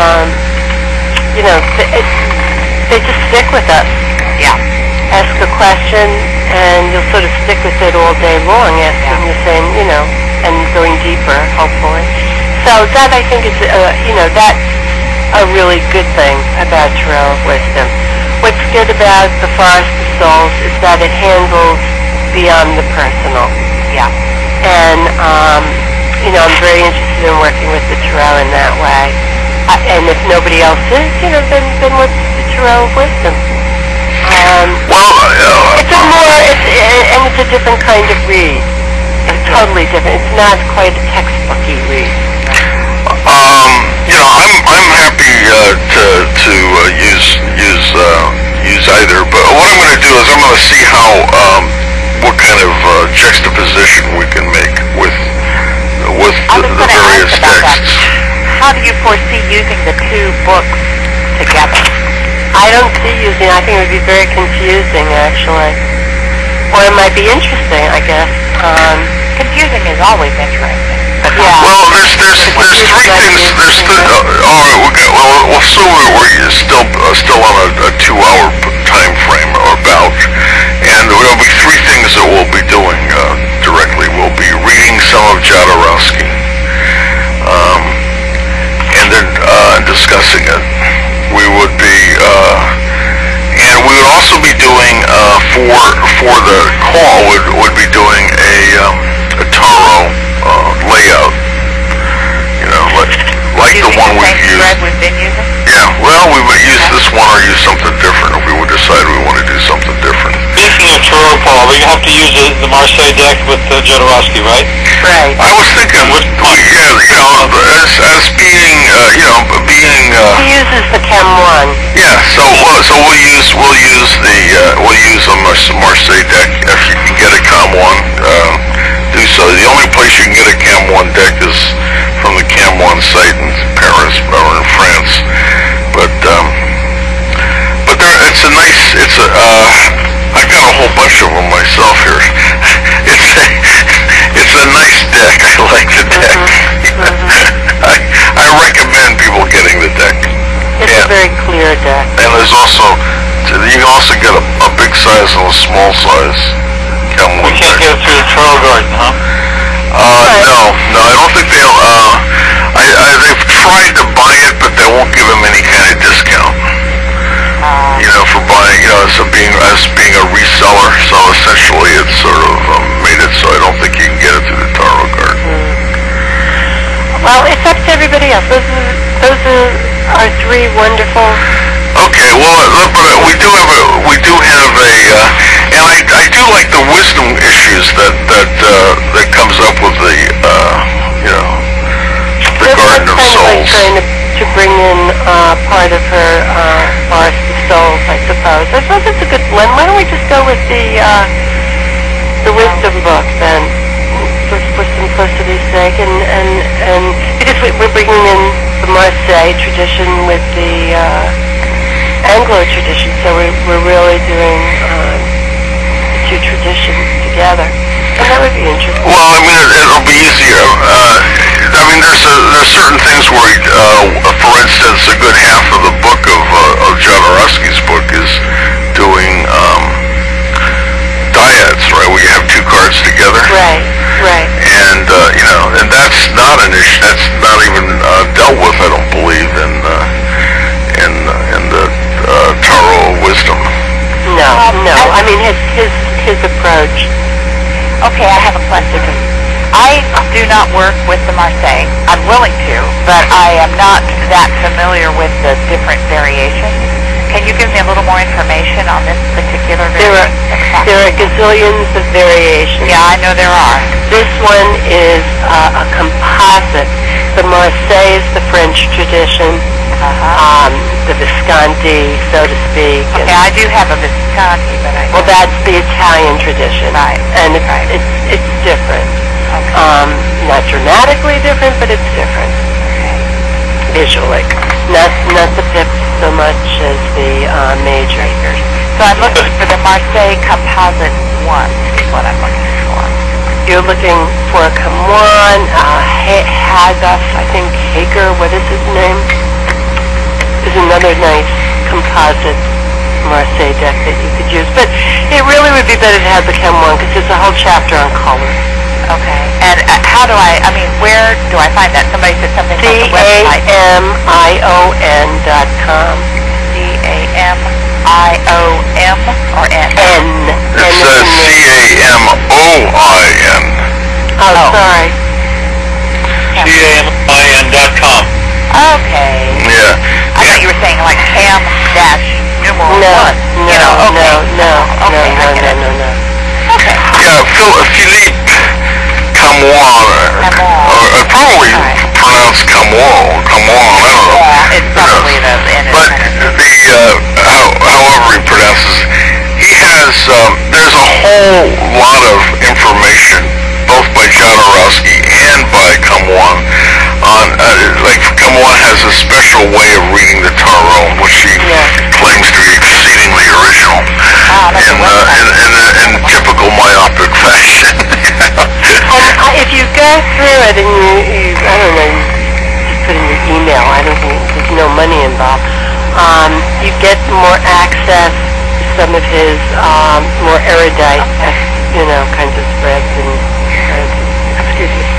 they just stick with us. Yeah. Ask a question, and you'll sort of stick with it all day long, asking the same, and going deeper, hopefully. So that, I think, is, that's a really good thing about Tarot of Wisdom. What's good about the Forest of Souls is that it handles beyond the personal. Yeah. And, I'm very interested in working with the Tarot in that way. And if nobody else is, then what's the Tarot of Wisdom? It's a more, and it's a different kind of read. It's totally different. It's not quite a textbooky read. I'm happy to use either, but what I'm going to do is I'm going to see what kind of juxtaposition we can make with the various texts. How do you foresee using the two books together? I don't see using. I think it would be very confusing, actually, or it might be interesting. I guess. Confusing is always interesting. Yeah. Well, there's three things. All right. We'll assume we're still on a 2-hour time frame or about, and there'll be three things that we'll be doing directly. We'll be reading some of Jodorowsky, and then discussing it. We would be, and we would also be doing for the call. Would be doing a Taro layout. Like the one we've used. We've been using? Yeah, well, we would use this one or use something different if we would decide we want to do something different. Speaking of Taro, Paul, we have to use the Marseille deck with Jodorowsky, right? Right. I was thinking, as being, being. He uses the Chem 1. Yeah, so we'll use a Marseille deck. If you can get a Chem 1, do so. The only place you can get a Chem 1 deck is from the Chem 1 site in Paris or in France. But it's a nice. I got a whole bunch of them myself here. It's a nice deck. I like the deck. I recommend people getting the deck. It's a very clear deck. And there's also, you can also get a big size and a small size. We can't get it through the Taro Garden, huh? No, I don't think they'll. They've tried to buy it, but they won't give them any kind of discount. For buying, as being a reseller. So essentially, it's sort of made it so I don't think you can get it through the Taro Garden. Well, it's up to everybody else. Those are three wonderful. Okay, well, but we do have and I do like the wisdom issues that comes up with the Garden of Souls. Like trying to bring in part of her Forest of Souls, I suppose. I suppose it's a good blend. Why don't we just go with the wisdom book then, for simplicity's sake, and because we're bringing in the Marseille tradition with the Anglo tradition, so we're really doing the two traditions together, and that would be interesting. Well, I mean, it'll be easier. There's certain things where, for instance, a good half of the book of Jodorowsky's book is doing dyads, right? Where you have two cards together. Right. And and that's not an issue. That's not even dealt with, I don't believe, in the Taro Wisdom. No. I mean, his approach. Okay, I have a question. I do not work with the Marseille. I'm willing to, but I am not that familiar with the different variations. Can you give me a little more information on this particular variation? There are gazillions of variations. Yeah, I know there are. This one is a composite. The Marseille is the French tradition, the Visconti, so to speak. Okay, I do have a Visconti, but well, that's the Italian tradition, right? And it's different. Okay. Not dramatically different, but it's different. Okay. Visually, not the pips so much as the major. So I'm looking for the Marseille Composite 1 is what I'm looking for. You're looking for a Kamwan, Hagoff, I think Hager, what is his name? Is another nice composite Marseille deck that you could use. But it really would be better to have the Chem 1 because there's a whole chapter on color. Okay. And how do where do I find that? Somebody said something on the website. CAMION.com. CAMIOM or N? N. It says CAMOIN. Oh, sorry. CAMIN.com. Okay. Yeah. I thought you were saying like cam-numeral 1. No. Okay. Yeah, Philippe Camoin, or probably pronounced Camoin, I don't know. Yeah, it's probably the But however he pronounces, he has, there's a whole lot of information, both by John Orowski and by Camoin, on, like Camoin has a special way of reading the Tarot, which he claims to be exceedingly original, in typical myopic fashion. If you go through it and you I don't know, you put in your email, I don't think there's no money involved, you get more access to some of his more erudite, kinds of spreads and excuse me.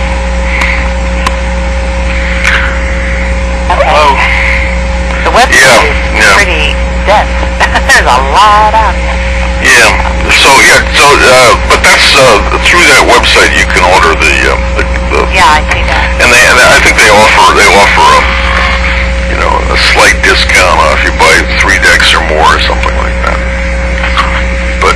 Okay. The website is pretty dense. There's a lot out there. Yeah. But that's through that website you can order the Yeah, I see that. and I think they offer a slight discount if you buy 3 decks or more or something like that. But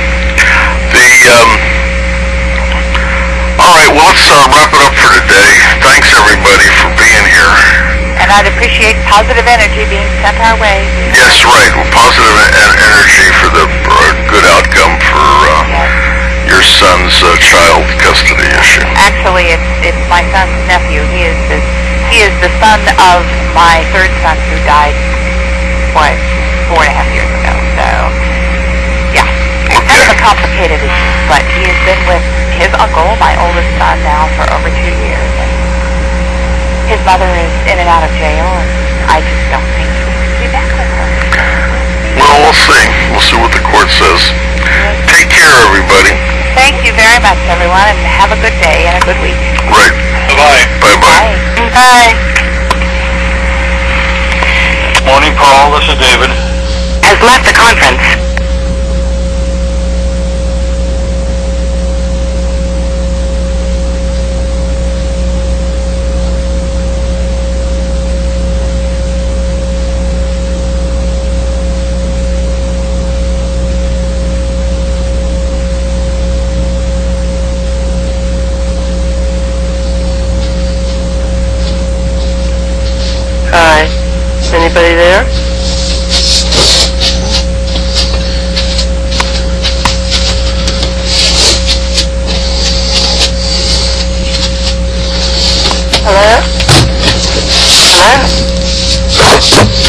all right, well, let's wrap it up for today. Thanks everybody for being here. And I'd appreciate positive energy being sent our way. Yes, right. Well, positive energy for the good outcome for your son's child custody issue. Actually, it's my son's nephew. He is the son of my third son who died 4.5 years ago. So, yeah, kind of a complicated issue. But he has been with his uncle, my oldest son, now for over 2 years. And his mother is in and out of jail, and I just don't think he'll be back with her. Well, we'll see. We'll see what the court says. Take care, everybody. Thank you very much, everyone, and have a good day and a good week. Right. Bye-bye. Bye-bye. Bye. Morning, Paul. This is David. Has left the conference. Hi. Anybody there? Hello? Hello?